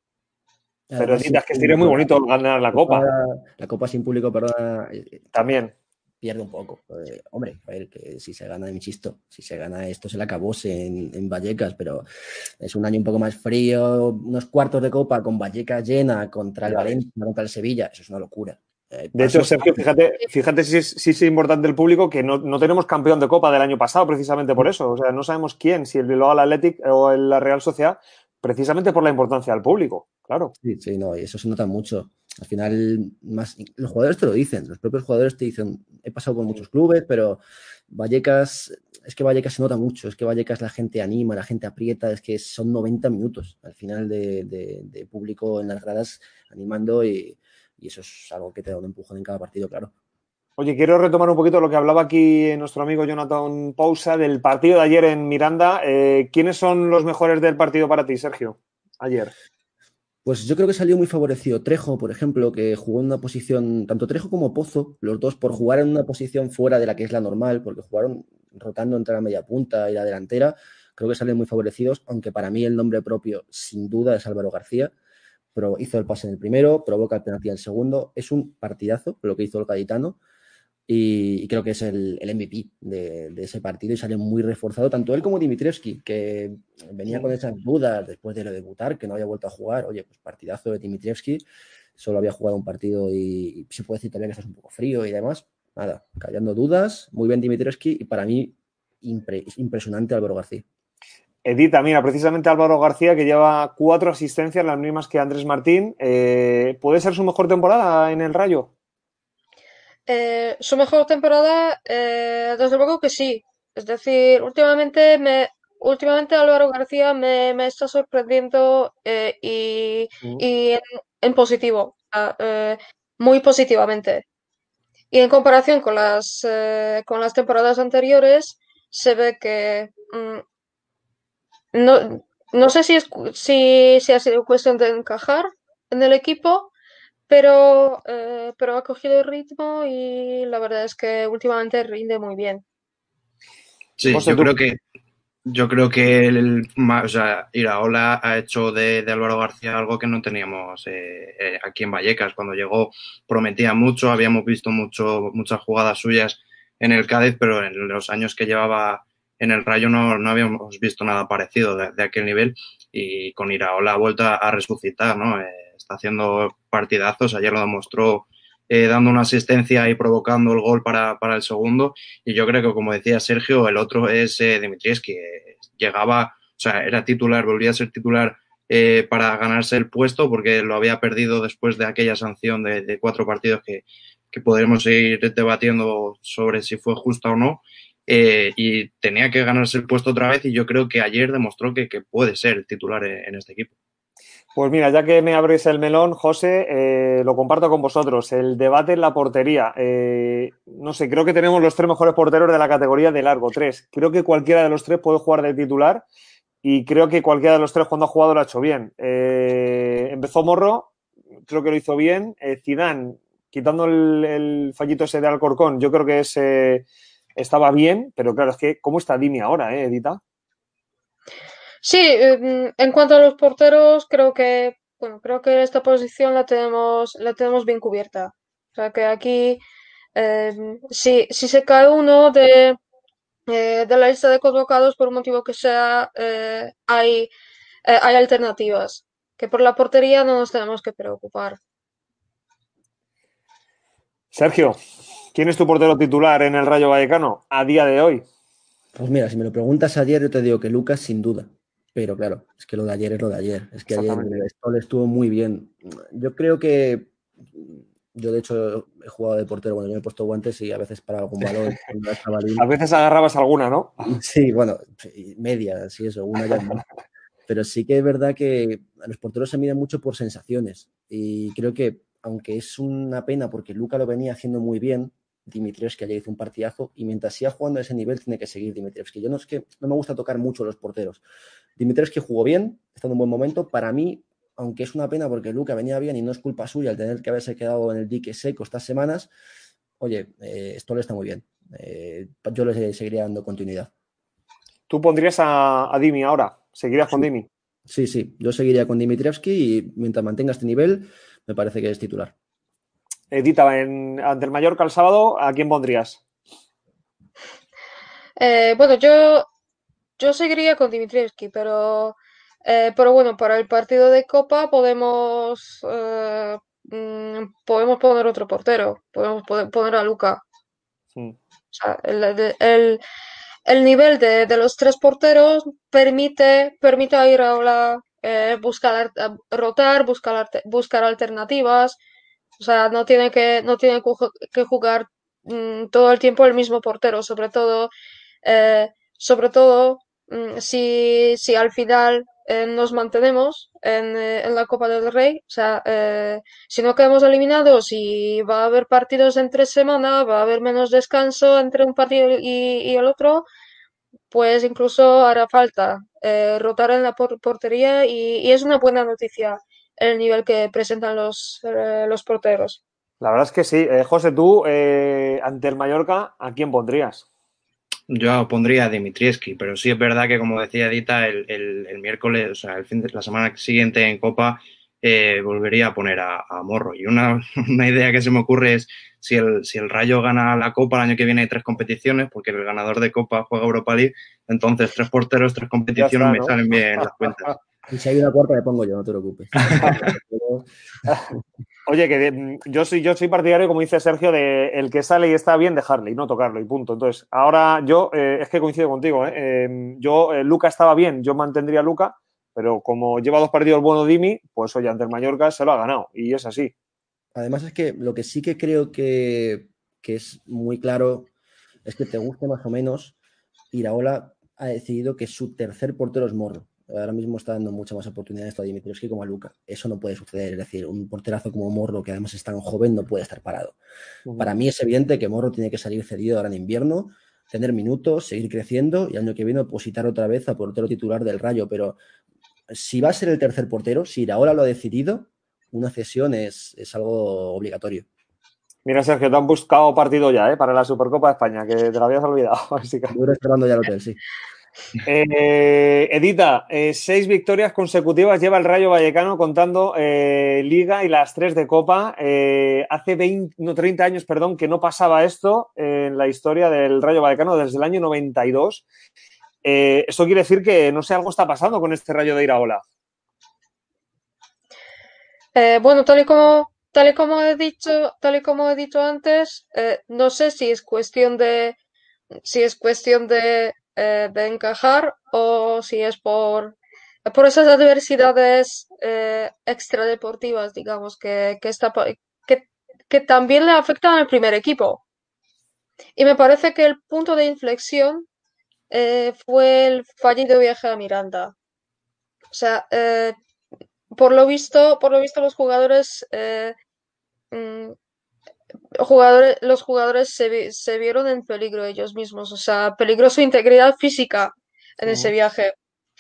Pero Además, sin Edita, es que sería muy público, la bonito ganar la copa, Copa, la copa sin público, perdona, eh, también. pierde un poco. Eh, hombre, a ver, que si se gana, insisto, si se gana esto se le acabóse en, en Vallecas, pero es un año un poco más frío, unos cuartos de copa con Vallecas llena contra el Ya ves. Valencia, contra el Sevilla, eso es una locura. Eh, De hecho, paso, Sergio, fíjate, fíjate si es, si es importante el público que no, no tenemos campeón de Copa del año pasado, precisamente por eso. O sea, no sabemos quién, si el Bilbao, el Athletic o el- la Real Sociedad, precisamente por la importancia del público, claro. sí, sí, no, y eso se nota mucho. Al final, más, los jugadores te lo dicen, los propios jugadores te dicen, he pasado por muchos clubes, pero Vallecas, es que Vallecas se nota mucho, es que Vallecas la gente anima, la gente aprieta, es que son noventa minutos al final de, de- de público en las gradas animando y, y eso es algo que te da un empujón en cada partido, claro. Oye, quiero retomar un poquito lo que hablaba aquí nuestro amigo Jonathan Pousa del partido de ayer en Miranda. Eh, ¿quiénes son los mejores del partido para ti, Sergio? Ayer. Pues yo creo que salió muy favorecido Trejo, por ejemplo, que jugó en una posición, tanto Trejo como Pozo, los dos por jugar en una posición fuera de la que es la normal, porque jugaron rotando entre la media punta y la delantera, creo que salen muy favorecidos, aunque para mí el nombre propio sin duda es Álvaro García, pero hizo el pase en el primero, provoca el penalti en el segundo, es un partidazo lo que hizo el gaditano y, y creo que es el, el M V P de, de ese partido y salió muy reforzado, tanto él como Dimitrievski, que venía con esas dudas después de lo debutar, que no había vuelto a jugar. Oye, pues partidazo de Dimitrievski, solo había jugado un partido y, y se puede decir también que estás un poco frío y demás. Nada, callando dudas, muy bien Dimitrievski y para mí impre, impresionante Álvaro García. Edita, mira, precisamente Álvaro García, que lleva cuatro asistencias, las mismas que Andrés Martín. Eh, ¿puede ser su mejor temporada en el Rayo? Eh, su mejor temporada, eh, desde luego que sí. Es decir, últimamente me, últimamente Álvaro García me, me está sorprendiendo eh, y, Mm. y en, en positivo, ah, eh, muy positivamente. Y en comparación con las, eh, con las temporadas anteriores, se ve que mm, no, no sé si, es, cu- si, si ha sido cuestión de encajar en el equipo, pero, eh, pero ha cogido el ritmo y la verdad es que últimamente rinde muy bien. Sí, José, yo tú. creo que yo creo que el, ma- o sea, Iraola ha hecho de, de Álvaro García algo que no teníamos eh, eh, aquí en Vallecas. Cuando llegó prometía mucho, habíamos visto mucho, muchas jugadas suyas en el Cádiz, pero en los años que llevaba en el Rayo no, no habíamos visto nada parecido de, de aquel nivel. Y con Iraola ha vuelto a, a resucitar, ¿no? Eh, está haciendo partidazos, ayer lo demostró eh, dando una asistencia y provocando el gol para, para el segundo. Y yo creo que, como decía Sergio, el otro es eh, Dimitrievski. Que llegaba, o sea, era titular, volvía a ser titular eh, para ganarse el puesto porque lo había perdido después de aquella sanción de, de cuatro partidos que, que podremos ir debatiendo sobre si fue justa o no. Eh, y tenía que ganarse el puesto otra vez y yo creo que ayer demostró que, que puede ser el titular en, en este equipo. Pues mira, ya que me abres el melón, José, eh, lo comparto con vosotros. El debate en la portería. Eh, no sé, creo que tenemos los tres mejores porteros de la categoría de largo, tres. Creo que cualquiera de los tres puede jugar de titular y creo que cualquiera de los tres cuando ha jugado lo ha hecho bien. Eh, empezó Morro, creo que lo hizo bien. Eh, Zidane, quitando el, el fallito ese de Alcorcón, yo creo que ese estaba bien, pero claro, es que ¿cómo está Dimi ahora, eh, Edita? Sí, em, en cuanto a los porteros, creo que, bueno, creo que esta posición la tenemos, la tenemos bien cubierta. O sea que aquí, em, si, si se cae uno de, eh, de la lista de convocados por un motivo que sea, eh, hay, eh, hay alternativas. Que por la portería no nos tenemos que preocupar. Sergio, ¿quién es tu portero titular en el Rayo Vallecano a día de hoy? Pues mira, si me lo preguntas ayer, yo te digo que Lucas sin duda. Pero claro, es que lo de ayer es lo de ayer. Es que ayer Exactamente. Stoll estuvo muy bien. Yo creo que yo de hecho he jugado de portero cuando yo me he puesto guantes y a veces para algún balón cuando era A chavalín. veces agarrabas alguna, ¿no? Sí, bueno, media, sí, eso, una ya no. Pero sí que es verdad que a los porteros se miden mucho por sensaciones. Y creo que, aunque es una pena porque Luca lo venía haciendo muy bien, Dimitrievski ayer hizo un partidazo y mientras siga jugando a ese nivel tiene que seguir Dimitrievski. Yo no es que no me gusta tocar mucho los porteros. Dimitrievski jugó bien, está en un buen momento. Para mí, aunque es una pena porque Luca venía bien y no es culpa suya el tener que haberse quedado en el dique seco estas semanas, oye, eh, esto le está muy bien. Eh, yo le seguiría dando continuidad. Tú pondrías a, a Dimi ahora. ¿Seguirías con Sí, Dimi? sí, sí. Yo seguiría con Dimitrievski y mientras mantenga este nivel, me parece que es titular. Edita, en, ante el Mallorca el sábado, ¿a quién pondrías? Eh, bueno, yo, yo seguiría con Dimitrievski, pero, eh, pero bueno, para el partido de Copa podemos, eh, mm, podemos poner otro portero, podemos pode- poner a Luca. Hmm. O sea, el, el- el- el nivel de, de los tres porteros permite, permite a Iraola eh, buscar, ar- rotar, buscar, arte- buscar alternativas. O sea, no tiene que, no tiene que ju- que jugar mm, todo el tiempo el mismo portero, sobre todo, eh, sobre todo mm, si, si al final eh, nos mantenemos en, eh, en la Copa del Rey. O sea, eh, si no quedamos eliminados y va a haber partidos en tres semanas, va a haber menos descanso entre un partido y, y el otro, pues incluso hará falta eh, rotar en la por- portería y, y es una buena noticia el nivel que presentan los, eh, los porteros. La verdad es que sí. Eh, José, tú, eh, ante el Mallorca, ¿a quién pondrías? Yo pondría a Dimitrievski, pero sí es verdad que, como decía Dita, el, el, el miércoles, o sea, el fin de la semana siguiente en Copa, eh, volvería a poner a, a Morro. Y una, una, idea que se me ocurre es si el, si el Rayo gana la Copa, el año que viene hay tres competiciones, porque el ganador de Copa juega Europa League, entonces tres porteros, tres Ya competiciones, está, me ¿no? salen bien las cuentas. Y si hay una cuarta, le pongo yo, no te preocupes. Oye, que de, mm, yo soy, yo soy partidario, como dice Sergio, de el que sale y está bien dejarle y no tocarlo y punto. Entonces, ahora yo, eh, es que coincido contigo, ¿eh? Eh, yo, eh, Luca estaba bien, yo mantendría a Luca, pero como lleva dos partidos bueno Dimi, pues oye, ante el Mallorca se lo ha ganado y es así. Además es que lo que sí que creo que, que es muy claro es que te guste más o menos, Iraola ha decidido que su tercer portero es Morro. Ahora mismo está dando muchas más oportunidades a Dimitrievski como a Luka. Eso no puede suceder. Es decir, un porterazo como Morro, que además es tan joven, no puede estar parado. Uh-huh. Para mí es evidente que Morro tiene que salir cedido ahora en invierno, tener minutos, seguir creciendo y el año que viene opositar otra vez a portero titular del Rayo. Pero si va a ser el tercer portero, si Iraola lo ha decidido, una cesión es, es algo obligatorio. Mira, Sergio, te han buscado partido ya, ¿eh? Para la Supercopa de España, que te lo habías olvidado. Así que... Yo reservando ya el hotel, sí. Eh, Edita, eh, seis victorias consecutivas lleva el Rayo Vallecano contando eh, Liga y las tres de Copa. Eh, hace veinte, no, treinta años, perdón, que no pasaba esto en la historia del Rayo Vallecano desde el año noventa y dos. Eh, esto quiere decir que, no sé, algo está pasando con este Rayo de Iraola. Eh, bueno, tal y como, tal y como he dicho, tal y como he dicho antes, eh, no sé si es cuestión de, si es cuestión de, eh, de encajar o si es por, por esas adversidades eh, extradeportivas, digamos, que, que, está, que, que también le afectan al primer equipo. Y me parece que el punto de inflexión eh, fue el fallido viaje a Miranda. O sea, eh, por lo visto, por lo visto los jugadores, eh, mm, jugadores, los jugadores se, vi- se vieron en peligro ellos mismos, o sea, peligró su integridad física en ese Uh-huh. viaje.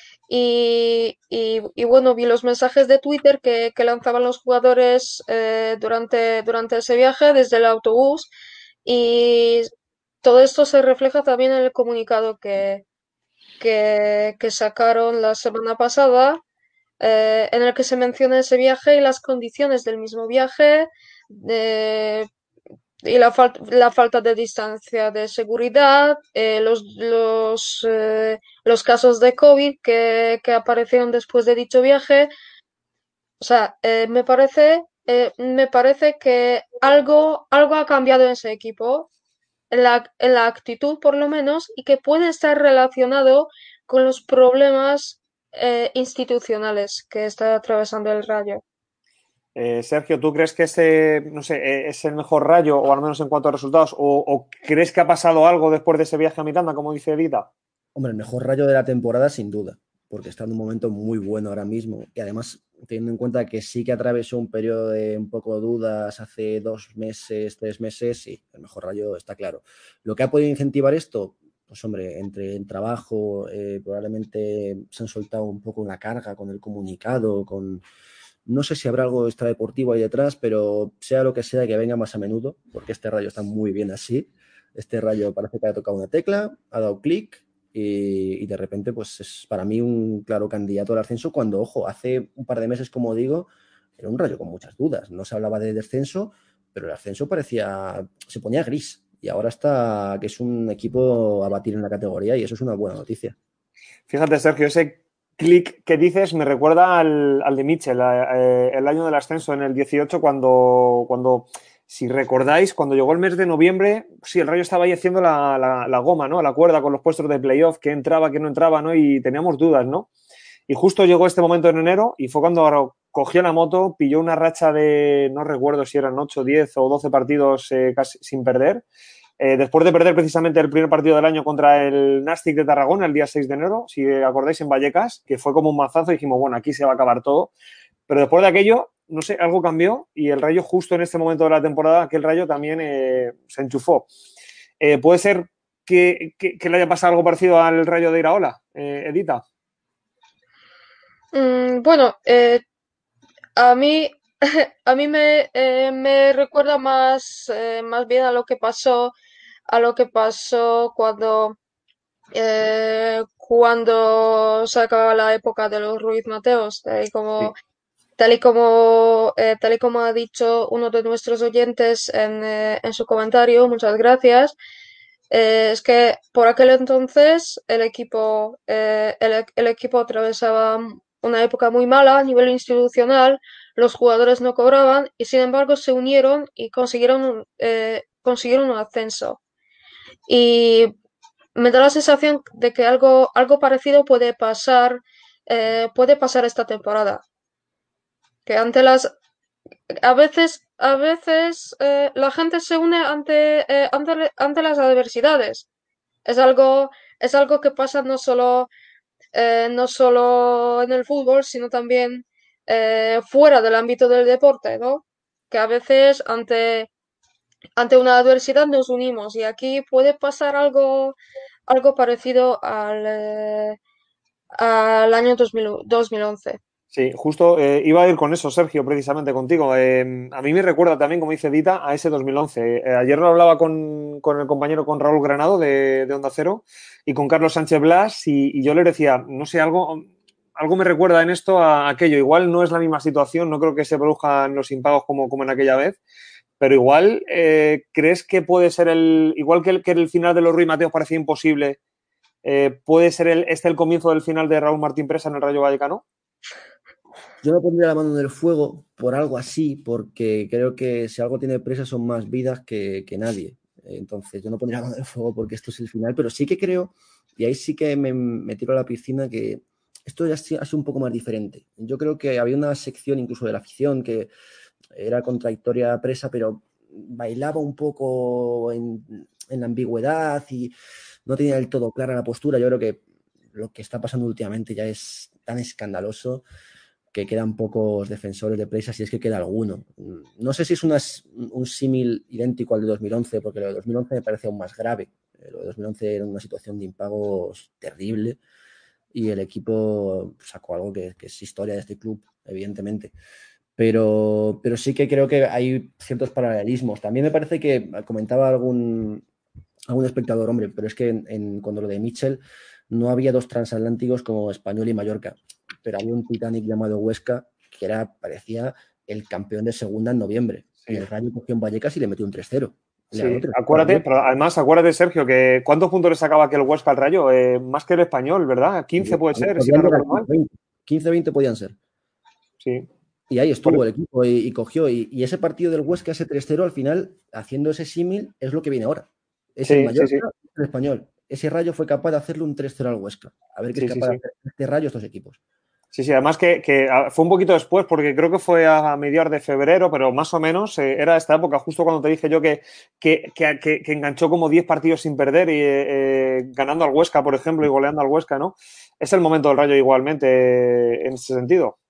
Y, y, y bueno, vi los mensajes de Twitter que, que lanzaban los jugadores eh, durante, durante ese viaje desde el autobús y todo esto se refleja también en el comunicado que, que, que sacaron la semana pasada, eh, en el que se menciona ese viaje y las condiciones del mismo viaje, eh, y la, fal- la falta de distancia de seguridad, eh, los, los, eh, los casos de COVID que, que aparecieron después de dicho viaje. O sea, eh, me parece, eh, me parece que algo, algo ha cambiado en ese equipo, en la, en la actitud por lo menos, y que puede estar relacionado con los problemas eh, institucionales que está atravesando el Rayo. Eh, Sergio, ¿tú crees que este, no sé, eh, es el mejor Rayo, o al menos en cuanto a resultados, o, o crees que ha pasado algo después de ese viaje a Miranda, como dice Edita? Hombre, el mejor Rayo de la temporada, sin duda, porque está en un momento muy bueno ahora mismo. Y además, teniendo en cuenta que sí que atravesó un periodo de un poco de dudas hace dos meses, tres meses, sí, el mejor Rayo está claro. Lo que ha podido incentivar esto, pues hombre, entre el trabajo, eh, probablemente se han soltado un poco una carga con el comunicado, con... No sé si habrá algo extradeportivo ahí detrás, pero sea lo que sea, que venga más a menudo, porque este Rayo está muy bien así. Este Rayo parece que ha tocado una tecla, ha dado clic y, y de repente pues es para mí un claro candidato al ascenso cuando, ojo, hace un par de meses, como digo, era un Rayo con muchas dudas. No se hablaba de descenso, pero el ascenso parecía, se ponía gris y ahora está que es un equipo a batir en la categoría y eso es una buena noticia. Fíjate, Sergio, ese clic que dices me recuerda al, al de Mitchell, eh, el año del ascenso en el dieciocho, cuando, cuando, si recordáis, cuando llegó el mes de noviembre, sí, el Rayo estaba ahí haciendo la, la, la goma, ¿no? La cuerda con los puestos de playoff, que entraba, que no entraba, ¿no? Y teníamos dudas, ¿no? Y justo llegó este momento en enero y fue cuando cogió la moto, pilló una racha de, no recuerdo si eran ocho, diez o doce partidos eh, casi sin perder. Eh, después de perder precisamente el primer partido del año contra el Nastic de Tarragona el día seis de enero, si acordáis, en Vallecas, que fue como un mazazo y dijimos, bueno, aquí se va a acabar todo. Pero después de aquello, no sé, algo cambió y el Rayo justo en este momento de la temporada, aquel Rayo también eh, se enchufó. Eh, ¿Puede ser que, que, que, le haya pasado algo parecido al Rayo de Iraola, eh, Edita? Mm, bueno, eh, a mí, a mí me, eh, me recuerda más, eh, más bien a lo que pasó, a lo que pasó cuando, eh, cuando se acababa la época de los Ruiz Mateos, tal y como, Sí. tal y como, eh, tal y como ha dicho uno de nuestros oyentes en, eh, en su comentario, muchas gracias. Eh, es que por aquel entonces el equipo, eh, el, el equipo atravesaba una época muy mala a nivel institucional, los jugadores no cobraban y sin embargo se unieron y consiguieron, eh, consiguieron un ascenso. Y me da la sensación de que algo, algo parecido puede pasar, eh, puede pasar esta temporada. Que ante las, a veces, a veces eh, la gente se une ante, eh, ante, ante las adversidades. Es algo, es algo que pasa no solo, eh, no solo en el fútbol, sino también eh, fuera del ámbito del deporte, ¿no? Que a veces ante, ante una adversidad nos unimos y aquí puede pasar algo, algo parecido al, eh, al año dos mil, dos mil once. Sí, justo eh, iba a ir con eso, Sergio, precisamente contigo. Eh, a mí me recuerda también, como dice Dita, a ese dos mil once. Eh, ayer lo hablaba con, con el compañero, con Raúl Granado de, de Onda Cero y con Carlos Sánchez Blas y, y yo le decía, no sé, algo, algo me recuerda en esto a aquello. Igual no es la misma situación, no creo que se produzcan los impagos como, como en aquella vez, pero igual, eh, ¿crees que puede ser el, igual que el, que el final de los Ruiz Mateos parecía imposible, eh, puede ser el, este el comienzo del final de Raúl Martín Presa en el Rayo Vallecano? Yo no pondría la mano en el fuego por algo así, porque creo que si algo tiene presa son más vidas que, que nadie. Entonces, yo no pondría la mano en el fuego porque esto es el final, pero sí que creo, y ahí sí que me, me tiro a la piscina, que esto ya ha sido un poco más diferente. Yo creo que había una sección incluso de la afición que era contradictoria a presa, pero bailaba un poco en, en la ambigüedad y no tenía del todo clara la postura. Yo creo que lo que está pasando últimamente ya es tan escandaloso que quedan pocos defensores de Presa, si es que queda alguno. No sé si es una, un símil idéntico al de dos mil once, porque lo de dos mil once me parece aún más grave. Lo de dos mil once era una situación de impagos terrible y el equipo sacó algo que, que es historia de este club, evidentemente. Pero, pero sí que creo que hay ciertos paralelismos. También me parece que comentaba algún, algún espectador, hombre, pero es que en, en, cuando lo de Mitchell no había dos transatlánticos como Español y Mallorca, pero había un Titanic llamado Huesca que era, parecía el campeón de segunda en noviembre. Sí. Y el Rayo cogió en Vallecas y le metió un tres cero. Sí, acuérdate, pero además acuérdate, Sergio, que ¿cuántos puntos le sacaba aquel Huesca al Rayo? Eh, más que el Español, ¿verdad? quince puede ser, si no recuerdo mal. quince veinte podían ser. Sí. Y ahí estuvo el equipo y, y cogió. Y, y, ese partido del Huesca, ese tres cero, al final, haciendo ese símil, es lo que viene ahora. Es sí, el Mallorca, sí, sí. el Español. Ese Rayo fue capaz de hacerle un tres cero al Huesca. A ver qué sí, es capaz sí, de hacer este Rayo estos equipos. Sí, sí, además que, que, fue un poquito después, porque creo que fue a mediados de febrero, pero más o menos eh, era esta época, justo cuando te dije yo que, que, que, que enganchó como diez partidos sin perder y eh, ganando al Huesca, por ejemplo, y goleando al Huesca, ¿no? Es el momento del Rayo igualmente eh, en ese sentido.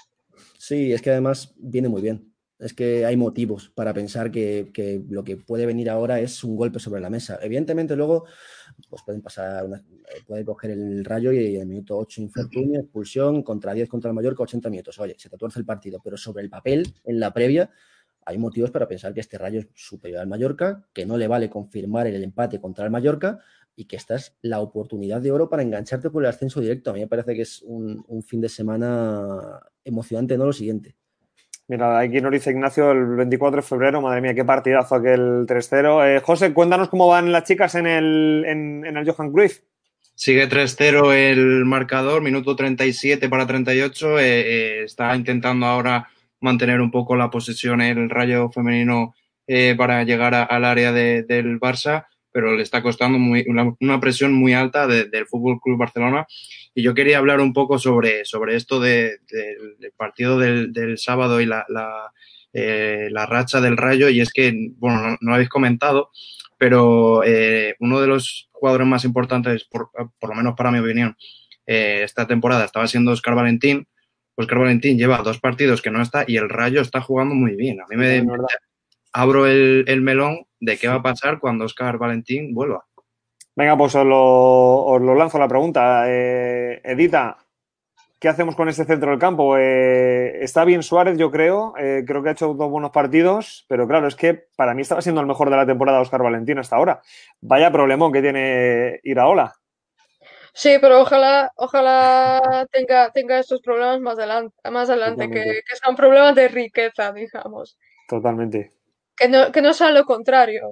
Sí, es que además viene muy bien. Es que hay motivos para pensar que, que lo que puede venir ahora es un golpe sobre la mesa. Evidentemente, luego pues pueden pasar, una, puede coger el Rayo y en el minuto ocho infortunio, expulsión, contra diez contra el Mallorca, ochenta minutos. Oye, se te tuerce el partido, pero sobre el papel, en la previa, hay motivos para pensar que este Rayo es superior al Mallorca, que no le vale confirmar el empate contra el Mallorca y que esta es la oportunidad de oro para engancharte por el ascenso directo. A mí me parece que es un, un fin de semana emocionante, ¿no? Lo siguiente. Mira, aquí nos dice Ignacio el veinticuatro de febrero, madre mía, qué partidazo aquel tres cero. Eh, José, cuéntanos cómo van las chicas en el, en, en el Johan Cruyff. Sigue tres cero el marcador, minuto treinta y siete para treinta y ocho. Eh, eh, está intentando ahora mantener un poco la posesión el Rayo femenino eh, para llegar a, al área de, del Barça, pero le está costando muy, una, una presión muy alta de, del Fútbol Club Barcelona. Y yo quería hablar un poco sobre, sobre esto de, de, del partido del, del sábado y la, la, eh, la racha del Rayo. Y es que, bueno, no, no lo habéis comentado, pero eh, uno de los jugadores más importantes, por, por lo menos para mi opinión, eh, esta temporada estaba siendo Óscar Valentín. Óscar Valentín lleva dos partidos que no está y el Rayo está jugando muy bien. A mí me, me abro el, el melón de qué va a pasar cuando Óscar Valentín vuelva. Venga, pues os lo, os lo lanzo la pregunta. Eh, Edita, ¿qué hacemos con este centro del campo? Eh, está bien Suárez, yo creo. Eh, creo que ha hecho dos buenos partidos, pero claro, es que para mí estaba siendo el mejor de la temporada Óscar Valentín hasta ahora. Vaya problemón que tiene Iraola. Sí, pero ojalá, ojalá tenga, tenga estos problemas más adelante, más adelante que, que sean problemas de riqueza, digamos. Totalmente. Que no, que no sea lo contrario.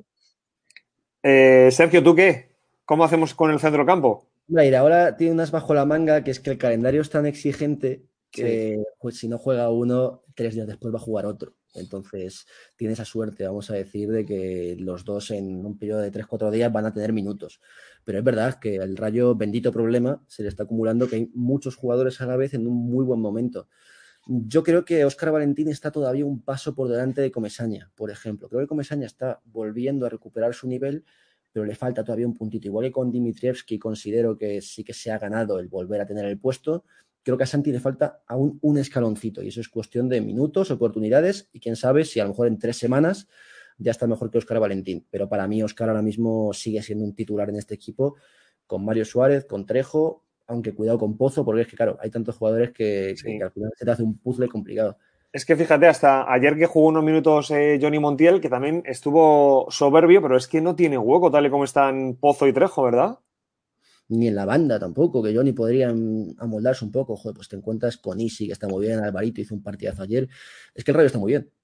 Eh, Sergio, ¿tú qué? ¿Cómo hacemos con el centro del campo? Mira, ahora tiene unas bajo la manga, que es que el calendario es tan exigente que sí. Pues, si no juega uno, tres días después va a jugar otro. Entonces tiene esa suerte, vamos a decir, de que los dos en un periodo de tres cuatro días van a tener minutos. Pero es verdad que el Rayo, bendito problema, se le está acumulando, que hay muchos jugadores a la vez en un muy buen momento. Yo creo que Óscar Valentín está todavía un paso por delante de Comesaña, por ejemplo. Creo que Comesaña está volviendo a recuperar su nivel, pero le falta todavía un puntito. Igual que con Dimitrievski considero que sí que se ha ganado el volver a tener el puesto, creo que a Santi le falta aún un escaloncito y eso es cuestión de minutos, oportunidades y quién sabe si a lo mejor en tres semanas ya está mejor que Óscar Valentín. Pero para mí Óscar ahora mismo sigue siendo un titular en este equipo con Mario Suárez, con Trejo, aunque cuidado con Pozo, porque es que claro, hay tantos jugadores que, sí. que, que al final se te hace un puzzle complicado. Es que fíjate, hasta ayer que jugó unos minutos eh, Johnny Montiel, que también estuvo soberbio, pero es que no tiene hueco tal y como están Pozo y Trejo, ¿verdad? Ni en la banda tampoco, que Johnny podrían amoldarse un poco. Joder, pues te encuentras con Isi, que está muy bien, Alvarito hizo un partidazo ayer. Es que el Rayo está muy bien.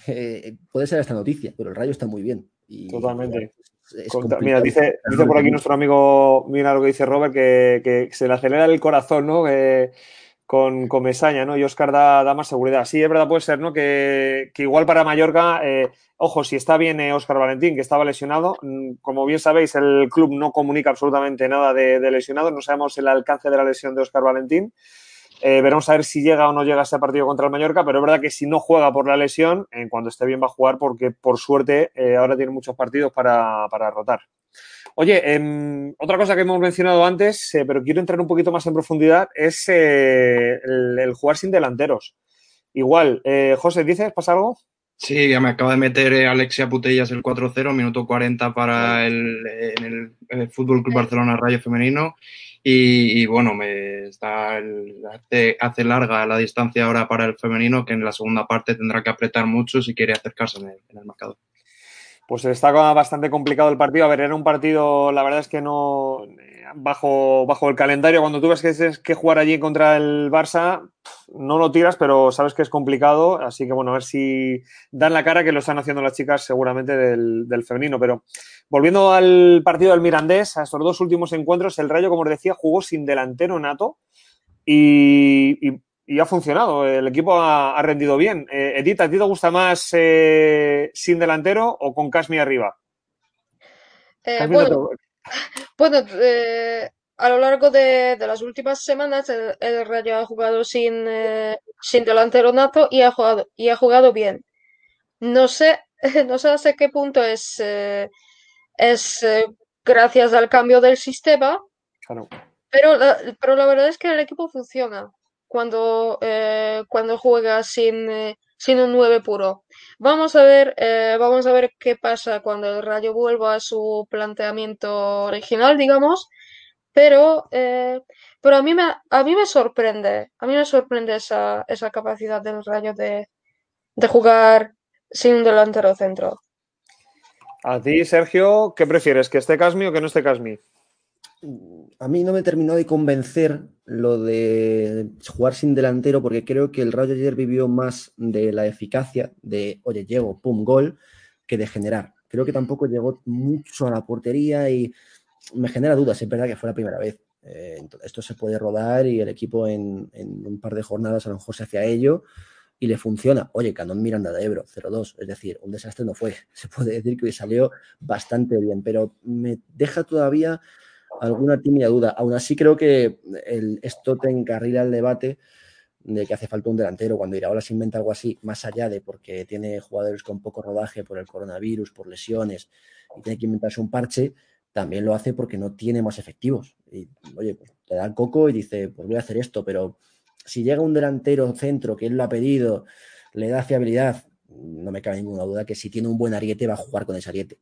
Puede ser esta noticia, pero el Rayo está muy bien. Y totalmente. Es, es Contra, mira, dice, dice por aquí nuestro amigo, mira lo que dice Robert, que, que se le acelera el corazón, ¿no? Que, con, con Mesaña, ¿no? Y Óscar da, da más seguridad. Sí, es verdad, puede ser, ¿no? Que, que igual para Mallorca, eh, ojo, si está bien eh, Óscar Valentín, que estaba lesionado, como bien sabéis, el club no comunica absolutamente nada de, de lesionados, no sabemos el alcance de la lesión de Óscar Valentín. Eh, veremos a ver si llega o no llega a ese partido contra el Mallorca, pero es verdad que si no juega por la lesión, en cuanto esté bien va a jugar porque, por suerte, eh, ahora tiene muchos partidos para, para rotar. Oye, eh, otra cosa que hemos mencionado antes, eh, pero quiero entrar un poquito más en profundidad, es eh, el, el jugar sin delanteros. Igual, eh, José, ¿dices? ¿Pasa algo? Sí, ya me acaba de meter eh, Alexia Putellas el cuatro cero, minuto cuarenta para el, en el, el Fútbol Club Barcelona Rayo Femenino. Y, y bueno, me está el, hace, hace larga la distancia ahora para el femenino, que en la segunda parte tendrá que apretar mucho si quiere acercarse en el, en el marcador. Pues está bastante complicado el partido. A ver, era un partido, la verdad es que no, bajo, bajo el calendario, cuando tú ves que tienes que jugar allí contra el Barça, no lo tiras, pero sabes que es complicado. Así que bueno, a ver si dan la cara, que lo están haciendo las chicas seguramente del, del femenino. Pero volviendo al partido del Mirandés, a estos dos últimos encuentros, el Rayo, como os decía, jugó sin delantero nato y, y Y ha funcionado, el equipo ha, ha rendido bien. Eh, Edith, ¿a ti te gusta más eh, sin delantero o con Casmi arriba? Eh, Casmi bueno, no te... bueno eh, a lo largo de, de las últimas semanas el, el Rayo ha jugado sin, eh, sin delantero nato y ha jugado, y ha jugado bien. No sé, no sé hasta qué punto es, eh, es eh, gracias al cambio del sistema, Claro. pero la, pero la verdad es que el equipo funciona cuando, eh, cuando juega sin, eh, sin un nueve puro. Vamos a ver, eh, vamos a ver qué pasa cuando el Rayo vuelva a su planteamiento original, digamos. Pero, eh, pero a mí me, a mí me sorprende, a mí me sorprende esa, esa capacidad del Rayo de, de jugar sin un delantero centro. A ti, Sergio, ¿qué prefieres? ¿Que esté Casmi o que no esté Casmi? A mí no me terminó de convencer lo de jugar sin delantero porque creo que el Rayo ayer vivió más de la eficacia de, oye, llego, pum, gol, que de generar. Creo que tampoco llegó mucho a la portería y me genera dudas, es verdad que fue la primera vez. Eh, entonces esto se puede rodar y el equipo en, en un par de jornadas a lo mejor se hace a ello y le funciona. Oye, Candón Miranda de Ebro, cero dos, es decir, un desastre no fue. Se puede decir que salió bastante bien, pero me deja todavía alguna tímida duda. Aún así creo que el, esto te encarrila el debate de que hace falta un delantero cuando Iraola se inventa algo así, más allá de porque tiene jugadores con poco rodaje por el coronavirus, por lesiones, y tiene que inventarse un parche, también lo hace porque no tiene más efectivos. Y, oye, pues te da el coco y dice, pues voy a hacer esto, pero si llega un delantero centro que él lo ha pedido, le da fiabilidad, no me cabe ninguna duda que si tiene un buen ariete va a jugar con ese ariete.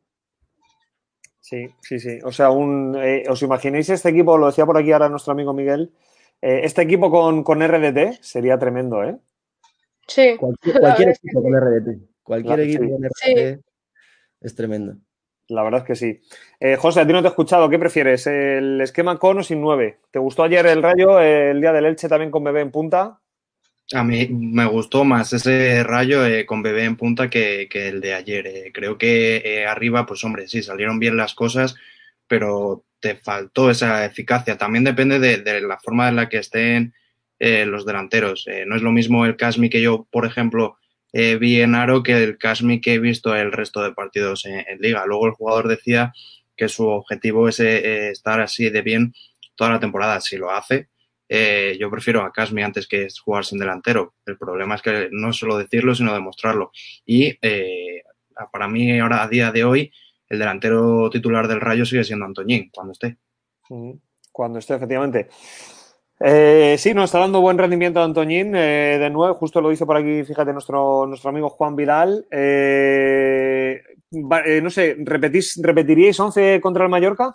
Sí, sí, sí. O sea, un, eh, ¿os imagináis este equipo? Lo decía por aquí ahora nuestro amigo Miguel. Eh, este equipo con, con R D T sería tremendo, ¿eh? Sí, Cualquier, la cualquier verdad es que equipo con sí. R D T, cualquier La, equipo sí, con Sí, R D T es tremendo. la verdad es que sí. Eh, José, a ti no te he escuchado. ¿Qué prefieres? ¿El esquema con o sin nueve? ¿Te gustó ayer el Rayo, eh, el día del Elche también con Bebé en punta? A mí me gustó más ese Rayo eh, con Bebé en punta que, que el de ayer. Eh. Creo que eh, arriba, pues hombre, sí, salieron bien las cosas, pero te faltó esa eficacia. También depende de, de la forma en la que estén eh, los delanteros. Eh, no es lo mismo el Casmi que yo, por ejemplo, eh, vi en Aro que el Casmi que he visto el resto de partidos en, en Liga. Luego el jugador decía que su objetivo es eh, estar así de bien toda la temporada. Si lo hace, eh, yo prefiero a Casmi antes que jugar sin delantero. El problema es que no es solo decirlo, sino demostrarlo. Y eh, para mí ahora, a día de hoy, el delantero titular del Rayo sigue siendo Antoñín, cuando esté. Cuando esté, efectivamente. Eh, sí, nos está dando buen rendimiento Antoñín, eh, de nuevo, justo lo dice por aquí, fíjate, nuestro, nuestro amigo Juan Vidal. Eh, va, eh, no sé, ¿repetís, ¿repetiríais once contra el Mallorca?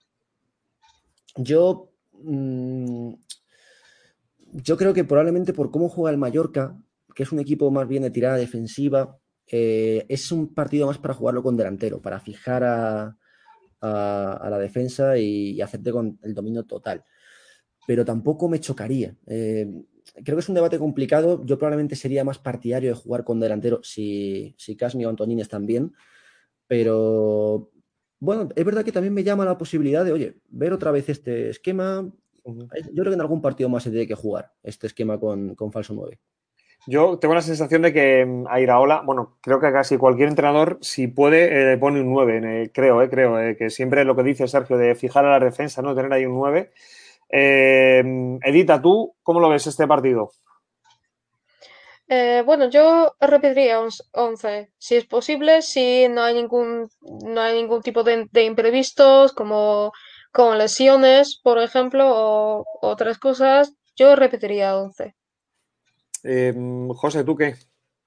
Yo, mmm, yo creo que probablemente por cómo juega el Mallorca, que es un equipo más bien de tirada defensiva, eh, es un partido más para jugarlo con delantero, para fijar a, a, a la defensa y, y hacerte con el dominio total. Pero tampoco me chocaría. Eh, creo que es un debate complicado. Yo probablemente sería más partidario de jugar con delantero si, si Casmi o Antoñín están bien. Pero bueno, es verdad que también me llama la posibilidad de, oye, ver otra vez este esquema. Uh-huh. Yo creo que en algún partido más se tiene que jugar este esquema con, con falso nueve. Yo tengo la sensación de que a Iraola, bueno, creo que casi cualquier entrenador, si puede, eh, pone un nueve, eh, creo, eh, creo, eh, que siempre lo que dice Sergio de fijar a la defensa, ¿no? Tener ahí un nueve. Eh, Edita, ¿tú cómo lo ves este partido? Eh, bueno, yo repetiría once, si es posible, si no hay ningún, no hay ningún tipo de, de imprevistos, como, como lesiones, por ejemplo, o otras cosas, yo repetiría once. Eh, José, ¿tú qué?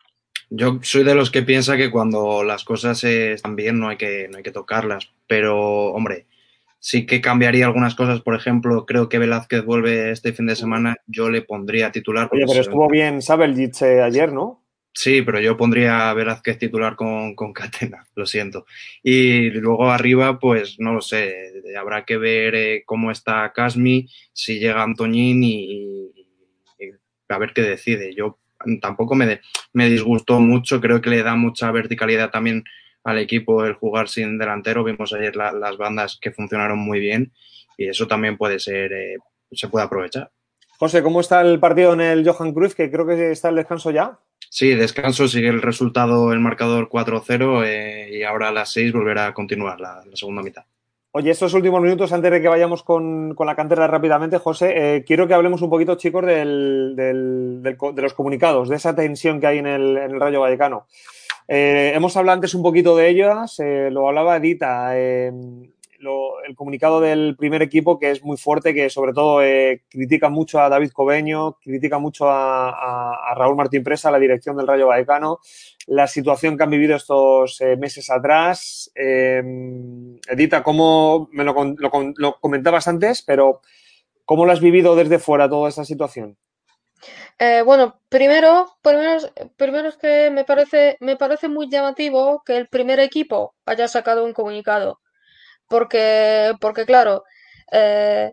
Yo soy de los que piensa que cuando las cosas eh, están bien no hay que, no hay que tocarlas, pero hombre, sí que cambiaría algunas cosas. Por ejemplo, creo que Velázquez vuelve este fin de semana, yo le pondría titular Oye, porque pero se ve. estuvo bien Sabeljic eh, ayer, ¿no? Sí, pero yo pondría a Velázquez titular con, con Catena, lo siento. Y luego arriba, pues no lo sé, habrá que ver eh, cómo está Casmi, si llega Antoñín y, y, y a ver qué decide. Yo tampoco me, de, me disgustó mucho, creo que le da mucha verticalidad también al equipo el jugar sin delantero. Vimos ayer la, las bandas que funcionaron muy bien y eso también puede ser, eh, se puede aprovechar. José, ¿cómo está el partido en el Johan Cruyff? Que creo que está el descanso ya. Sí, descanso, sigue el resultado, el marcador cuatro cero eh, y ahora a las seis volverá a continuar la, la segunda mitad. Oye, estos últimos minutos, antes de que vayamos con, con la cantera rápidamente, José, eh, quiero que hablemos un poquito, chicos, del, del, del, de los comunicados, de esa tensión que hay en el, en el Rayo Vallecano. Eh, hemos hablado antes un poquito de ellas, eh, lo hablaba Edita, eh, lo, el comunicado del primer equipo, que es muy fuerte, que sobre todo eh, critica mucho a David Cobeño, critica mucho a, a, a Raúl Martín Presa, a la dirección del Rayo Vallecano, la situación que han vivido estos eh, meses atrás. Eh, Edita, ¿cómo me lo, lo, lo comentabas antes, pero cómo lo has vivido desde fuera toda esta situación? Eh, bueno, primero, primero, primero es que me parece, me parece muy llamativo que el primer equipo haya sacado un comunicado, porque, porque claro, eh,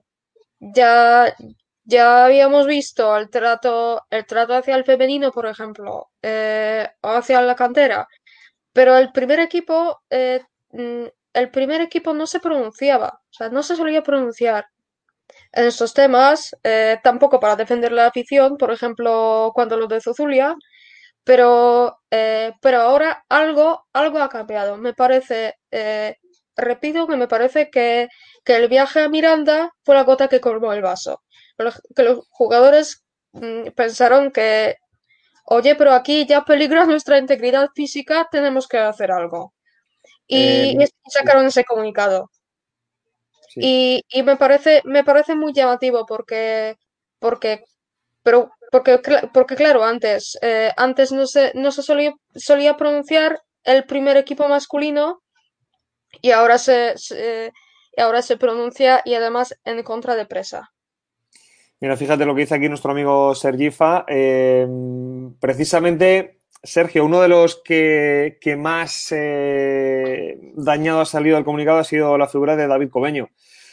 ya, ya habíamos visto el trato, el trato hacia el femenino, por ejemplo, eh, o hacia la cantera, pero el primer equipo, eh, mm, el primer equipo no se pronunciaba, o sea, no se solía pronunciar en estos temas, eh, tampoco para defender la afición, por ejemplo, cuando lo de Zozulia, pero, eh, pero ahora algo, algo ha cambiado. Me parece, eh, repito, que me parece que, que el viaje a Miranda fue la gota que colmó el vaso. Los- Que los jugadores mm, pensaron que, oye, pero aquí ya peligra nuestra integridad física, tenemos que hacer algo. Eh, Y, y sacaron ese comunicado. sí. Y, y me parece, me parece muy llamativo porque, porque, pero, porque, cla- porque claro, antes, eh, antes no se, no se solía, solía pronunciar el primer equipo masculino y ahora se, se- y ahora se pronuncia y además en contra de Presa. Mira, fíjate lo que dice aquí nuestro amigo Sergifa. Eh, precisamente, Sergio, uno de los que, que más eh, dañado ha salido del comunicado ha sido la figura de David Cobeño.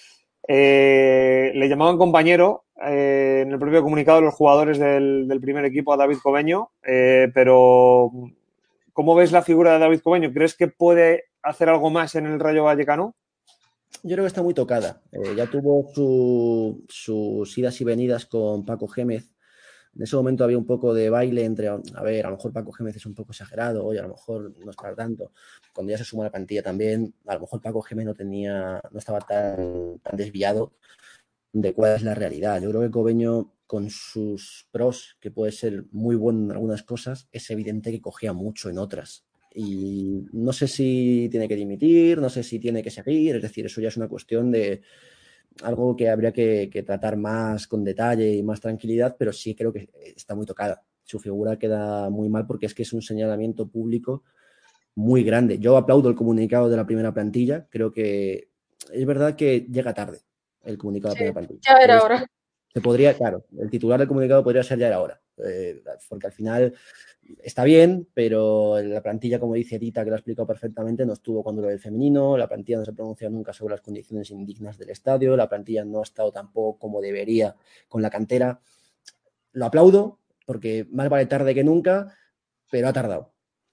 Eh, le llamaban compañero eh, en el propio comunicado de los jugadores del, del primer equipo a David Cobeño, eh, pero ¿cómo ves la figura de David Cobeño? ¿Crees que puede hacer algo más en el Rayo Vallecano? Yo creo que está muy tocada. Eh, ya tuvo su, sus idas y venidas con Paco Gémez. En ese momento había un poco de baile entre, a ver, a lo mejor Paco Gémez es un poco exagerado, oye, a lo mejor no es para tanto. Cuando ya se suma la plantilla también, a lo mejor Paco Gémez no tenía, no estaba tan, tan desviado de cuál es la realidad. Yo creo que Cobeño, con sus pros, que puede ser muy bueno en algunas cosas, es evidente que cogía mucho en otras. Y no sé si tiene que dimitir, no sé si tiene que seguir, es decir, eso ya es una cuestión de algo que habría que, que tratar más con detalle y más tranquilidad, pero sí creo que está muy tocada. Su figura queda muy mal porque es que es un señalamiento público muy grande. Yo aplaudo el comunicado de la primera plantilla, creo que es verdad que llega tarde el comunicado de la Sí, primera plantilla. ya era Entonces, hora. se podría, claro, el titular del comunicado podría ser ya era hora, eh, porque al final está bien, pero la plantilla, como dice Dita, que lo ha explicado perfectamente, no estuvo cuando lo del femenino, la plantilla no se pronuncia nunca sobre las condiciones indignas del estadio, la plantilla no ha estado tampoco como debería con la cantera. Lo aplaudo, porque más vale tarde que nunca, pero ha tardado.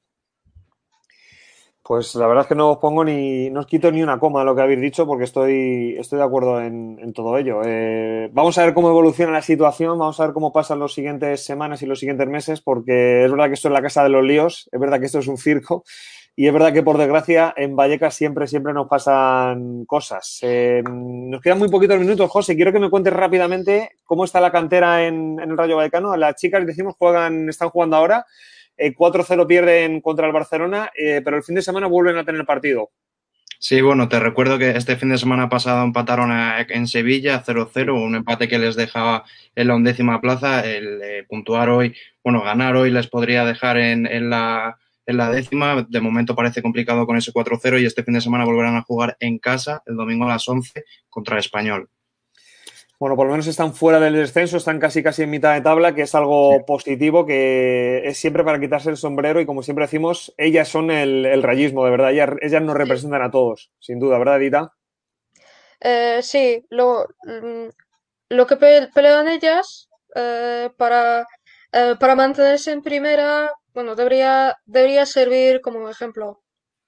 Pues la verdad es que no os pongo ni, no os quito ni una coma a lo que habéis dicho porque estoy, estoy de acuerdo en, en todo ello. Eh, vamos a ver cómo evoluciona la situación, vamos a ver cómo pasan las siguientes semanas y los siguientes meses, porque es verdad que esto es la casa de los líos, es verdad que esto es un circo y es verdad que por desgracia en Vallecas siempre, siempre nos pasan cosas. Eh, nos quedan muy poquitos minutos, José, quiero que me cuentes rápidamente cómo está la cantera en, en el Rayo Vallecano. Las chicas, decimos, juegan, están jugando ahora. Eh, cuatro cero pierden contra el Barcelona, eh, pero el fin de semana vuelven a tener partido. Sí, bueno, te recuerdo que este fin de semana pasado empataron a- en Sevilla cero cero, Sí. un empate que les dejaba en la undécima plaza. El eh, puntuar hoy, bueno, ganar hoy les podría dejar en, en la, en la décima. De momento parece complicado con ese cuatro cero y este fin de semana volverán a jugar en casa el domingo a las once contra el Español. Bueno, por lo menos están fuera del descenso, están casi casi en mitad de tabla, que es algo positivo, que es siempre para quitarse el sombrero y como siempre decimos, ellas son el, el rayismo, de verdad, ellas, ellas nos Sí, representan a todos, sin duda, ¿verdad, Edita? Eh, sí, lo, mm, lo que pe- pelean ellas eh, para, eh, para mantenerse en primera, bueno, debería, debería servir como ejemplo.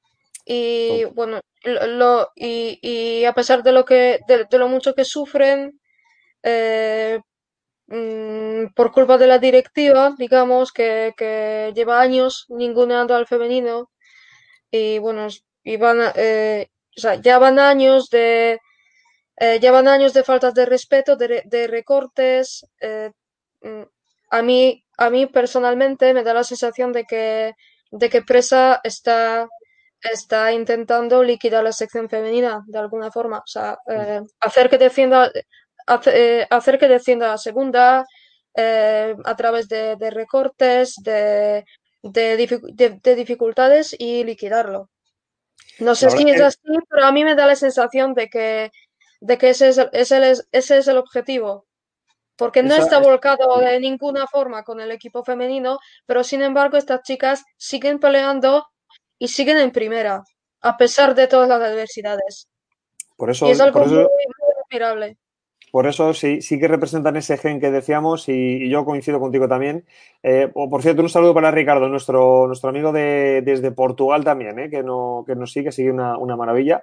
Y bueno, lo, lo- y, y a pesar de lo que, de, de lo mucho que sufren, eh, mm, por culpa de la directiva, digamos, que, que lleva años ninguneando al femenino, y bueno, es- y van a- eh, o sea, ya van años de, eh, ya van años de faltas de respeto, de, re- de recortes. eh, mm, a mí, a mí personalmente me da la sensación de que, de que Presa está, está intentando liquidar la sección femenina de alguna forma. O sea, eh, hacer que defienda, hace- eh, hacer que descienda a segunda eh, a través de, de recortes, de, de, dificu- de- de dificultades y liquidarlo. No sé La verdad si es que así, pero a mí me da la sensación de que, de que ese es, el- ese es- ese es el objetivo, porque no esa, está volcado de ninguna forma con el equipo femenino, pero sin embargo estas chicas siguen peleando y siguen en primera, a pesar de todas las adversidades. por Y es eso, por algo muy, eso muy admirable. Por eso sí, sí que representan ese gen que decíamos y, y yo coincido contigo también. Eh, o, por cierto, un saludo para Ricardo, nuestro, nuestro amigo de, desde Portugal también, eh, que, no, que nos sigue, sigue una, una maravilla.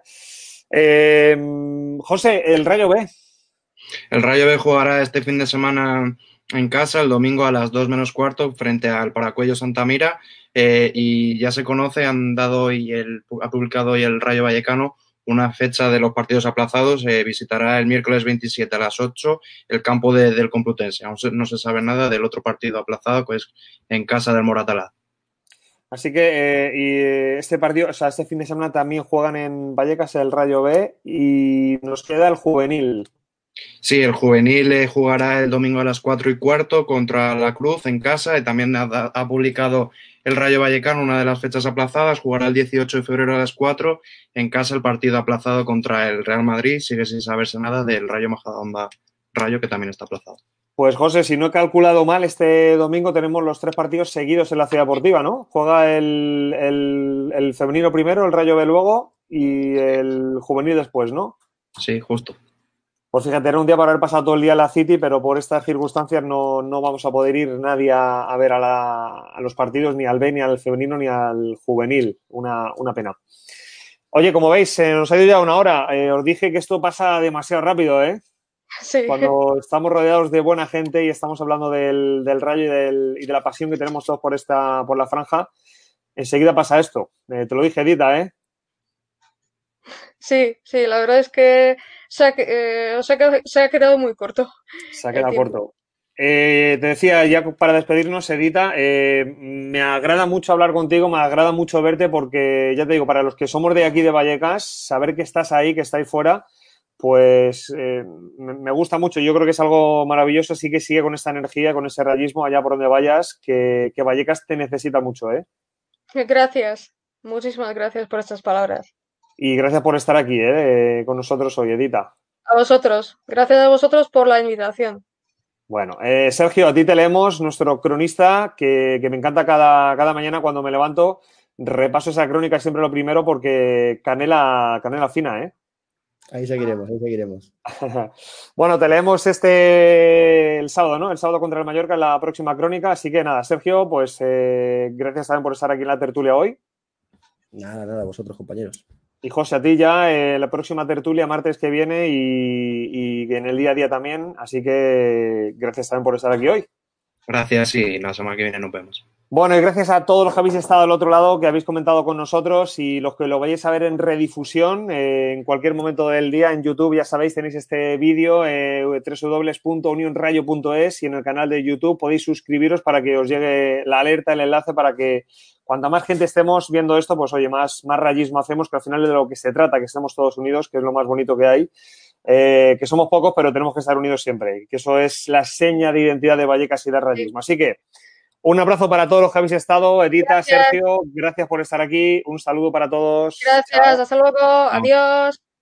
Eh, José, el Rayo B. El Rayo B jugará este fin de semana en casa, el domingo a las dos menos cuarto, frente al Paracuello Santamira. Eh, y ya se conoce, han dado hoy el, ha publicado hoy el Rayo Vallecano una fecha de los partidos aplazados. Eh, visitará el miércoles veintisiete a las ocho el campo de, del Complutense. Aún no se sabe nada del otro partido aplazado, que es en casa del Moratalá. Así que eh, y eh, este partido, o sea, este fin de semana también juegan en Vallecas el Rayo B y nos queda el juvenil. Sí, el juvenil eh, jugará el domingo a las cuatro y cuarto contra la Cruz en casa. Y también ha, ha, publicado el Rayo Vallecano una de las fechas aplazadas. Jugará el dieciocho de febrero a las cuatro en casa el partido aplazado contra el Real Madrid. Sigue sin saberse nada del Rayo Majadahonda Rayo, que también está aplazado. Pues José, si no he calculado mal, este domingo tenemos los tres partidos seguidos en la Ciudad Deportiva, ¿no? Juega el, el, el femenino primero, el Rayo B luego y el juvenil después, ¿no? Sí, justo. Pues fíjate, era un día para haber pasado todo el día en la City, pero por estas circunstancias no, no vamos a poder ir nadie a, a ver a, la, a, los partidos, ni al B, ni al femenino, ni al juvenil. Una, una pena. Oye, como veis, se nos ha ido ya una hora. Eh, os dije que esto pasa demasiado rápido, ¿eh? Sí, Cuando estamos rodeados de buena gente y estamos hablando del, del Rayo y, del, y, de la pasión que tenemos todos por esta, por la franja, enseguida pasa esto. Eh, te lo dije, Edita, ¿eh? sí, sí, la verdad es que se ha, eh, se ha, se ha quedado muy corto Se ha el quedado tiempo. corto. Eh, te decía, ya para despedirnos, Edita, eh, me agrada mucho hablar contigo, me agrada mucho verte porque, ya te digo, para los que somos de aquí de Vallecas, saber que estás ahí, que estáis fuera, pues eh, me, me gusta mucho. Yo creo que es algo maravilloso, así que sigue con esta energía, con ese rayismo allá por donde vayas, que, que Vallecas te necesita mucho, ¿eh? Gracias, muchísimas gracias por estas palabras. Y gracias por estar aquí, ¿eh? Con nosotros hoy, Edita. A vosotros, gracias a vosotros por la invitación. Bueno, eh, Sergio, a ti te leemos, nuestro cronista, que, que me encanta cada, cada mañana cuando me levanto, repaso esa crónica siempre lo primero porque canela, canela fina, ¿eh? Ahí seguiremos, ahí seguiremos. Bueno, te leemos este el sábado, ¿no? El sábado contra el Mallorca en la próxima crónica. Así que nada, Sergio, pues eh, gracias también por estar aquí en la tertulia hoy. Nada, nada, vosotros, compañeros. Y José, a ti ya eh, la próxima tertulia martes que viene y, y en el día a día también. Así que gracias también por estar aquí hoy. Gracias y la semana que viene nos vemos. Bueno, y gracias a todos los que habéis estado al otro lado, que habéis comentado con nosotros y los que lo vayáis a ver en redifusión eh, en cualquier momento del día en YouTube, ya sabéis, tenéis este vídeo eh, doble u doble u doble u punto unión rayo punto es y en el canal de YouTube podéis suscribiros para que os llegue la alerta, el enlace para que cuanta más gente estemos viendo esto, pues oye, más, más rayismo hacemos, que al final es de lo que se trata, que estemos todos unidos, que es lo más bonito que hay. Eh, que somos pocos, pero tenemos que estar unidos siempre, que eso es la seña de identidad de Vallecas y de rayismo. Así que un abrazo para todos los que habéis estado. Edita, Gracias, Sergio, gracias por estar aquí. Un saludo para todos. gracias, Chao. hasta luego, Chao. adiós.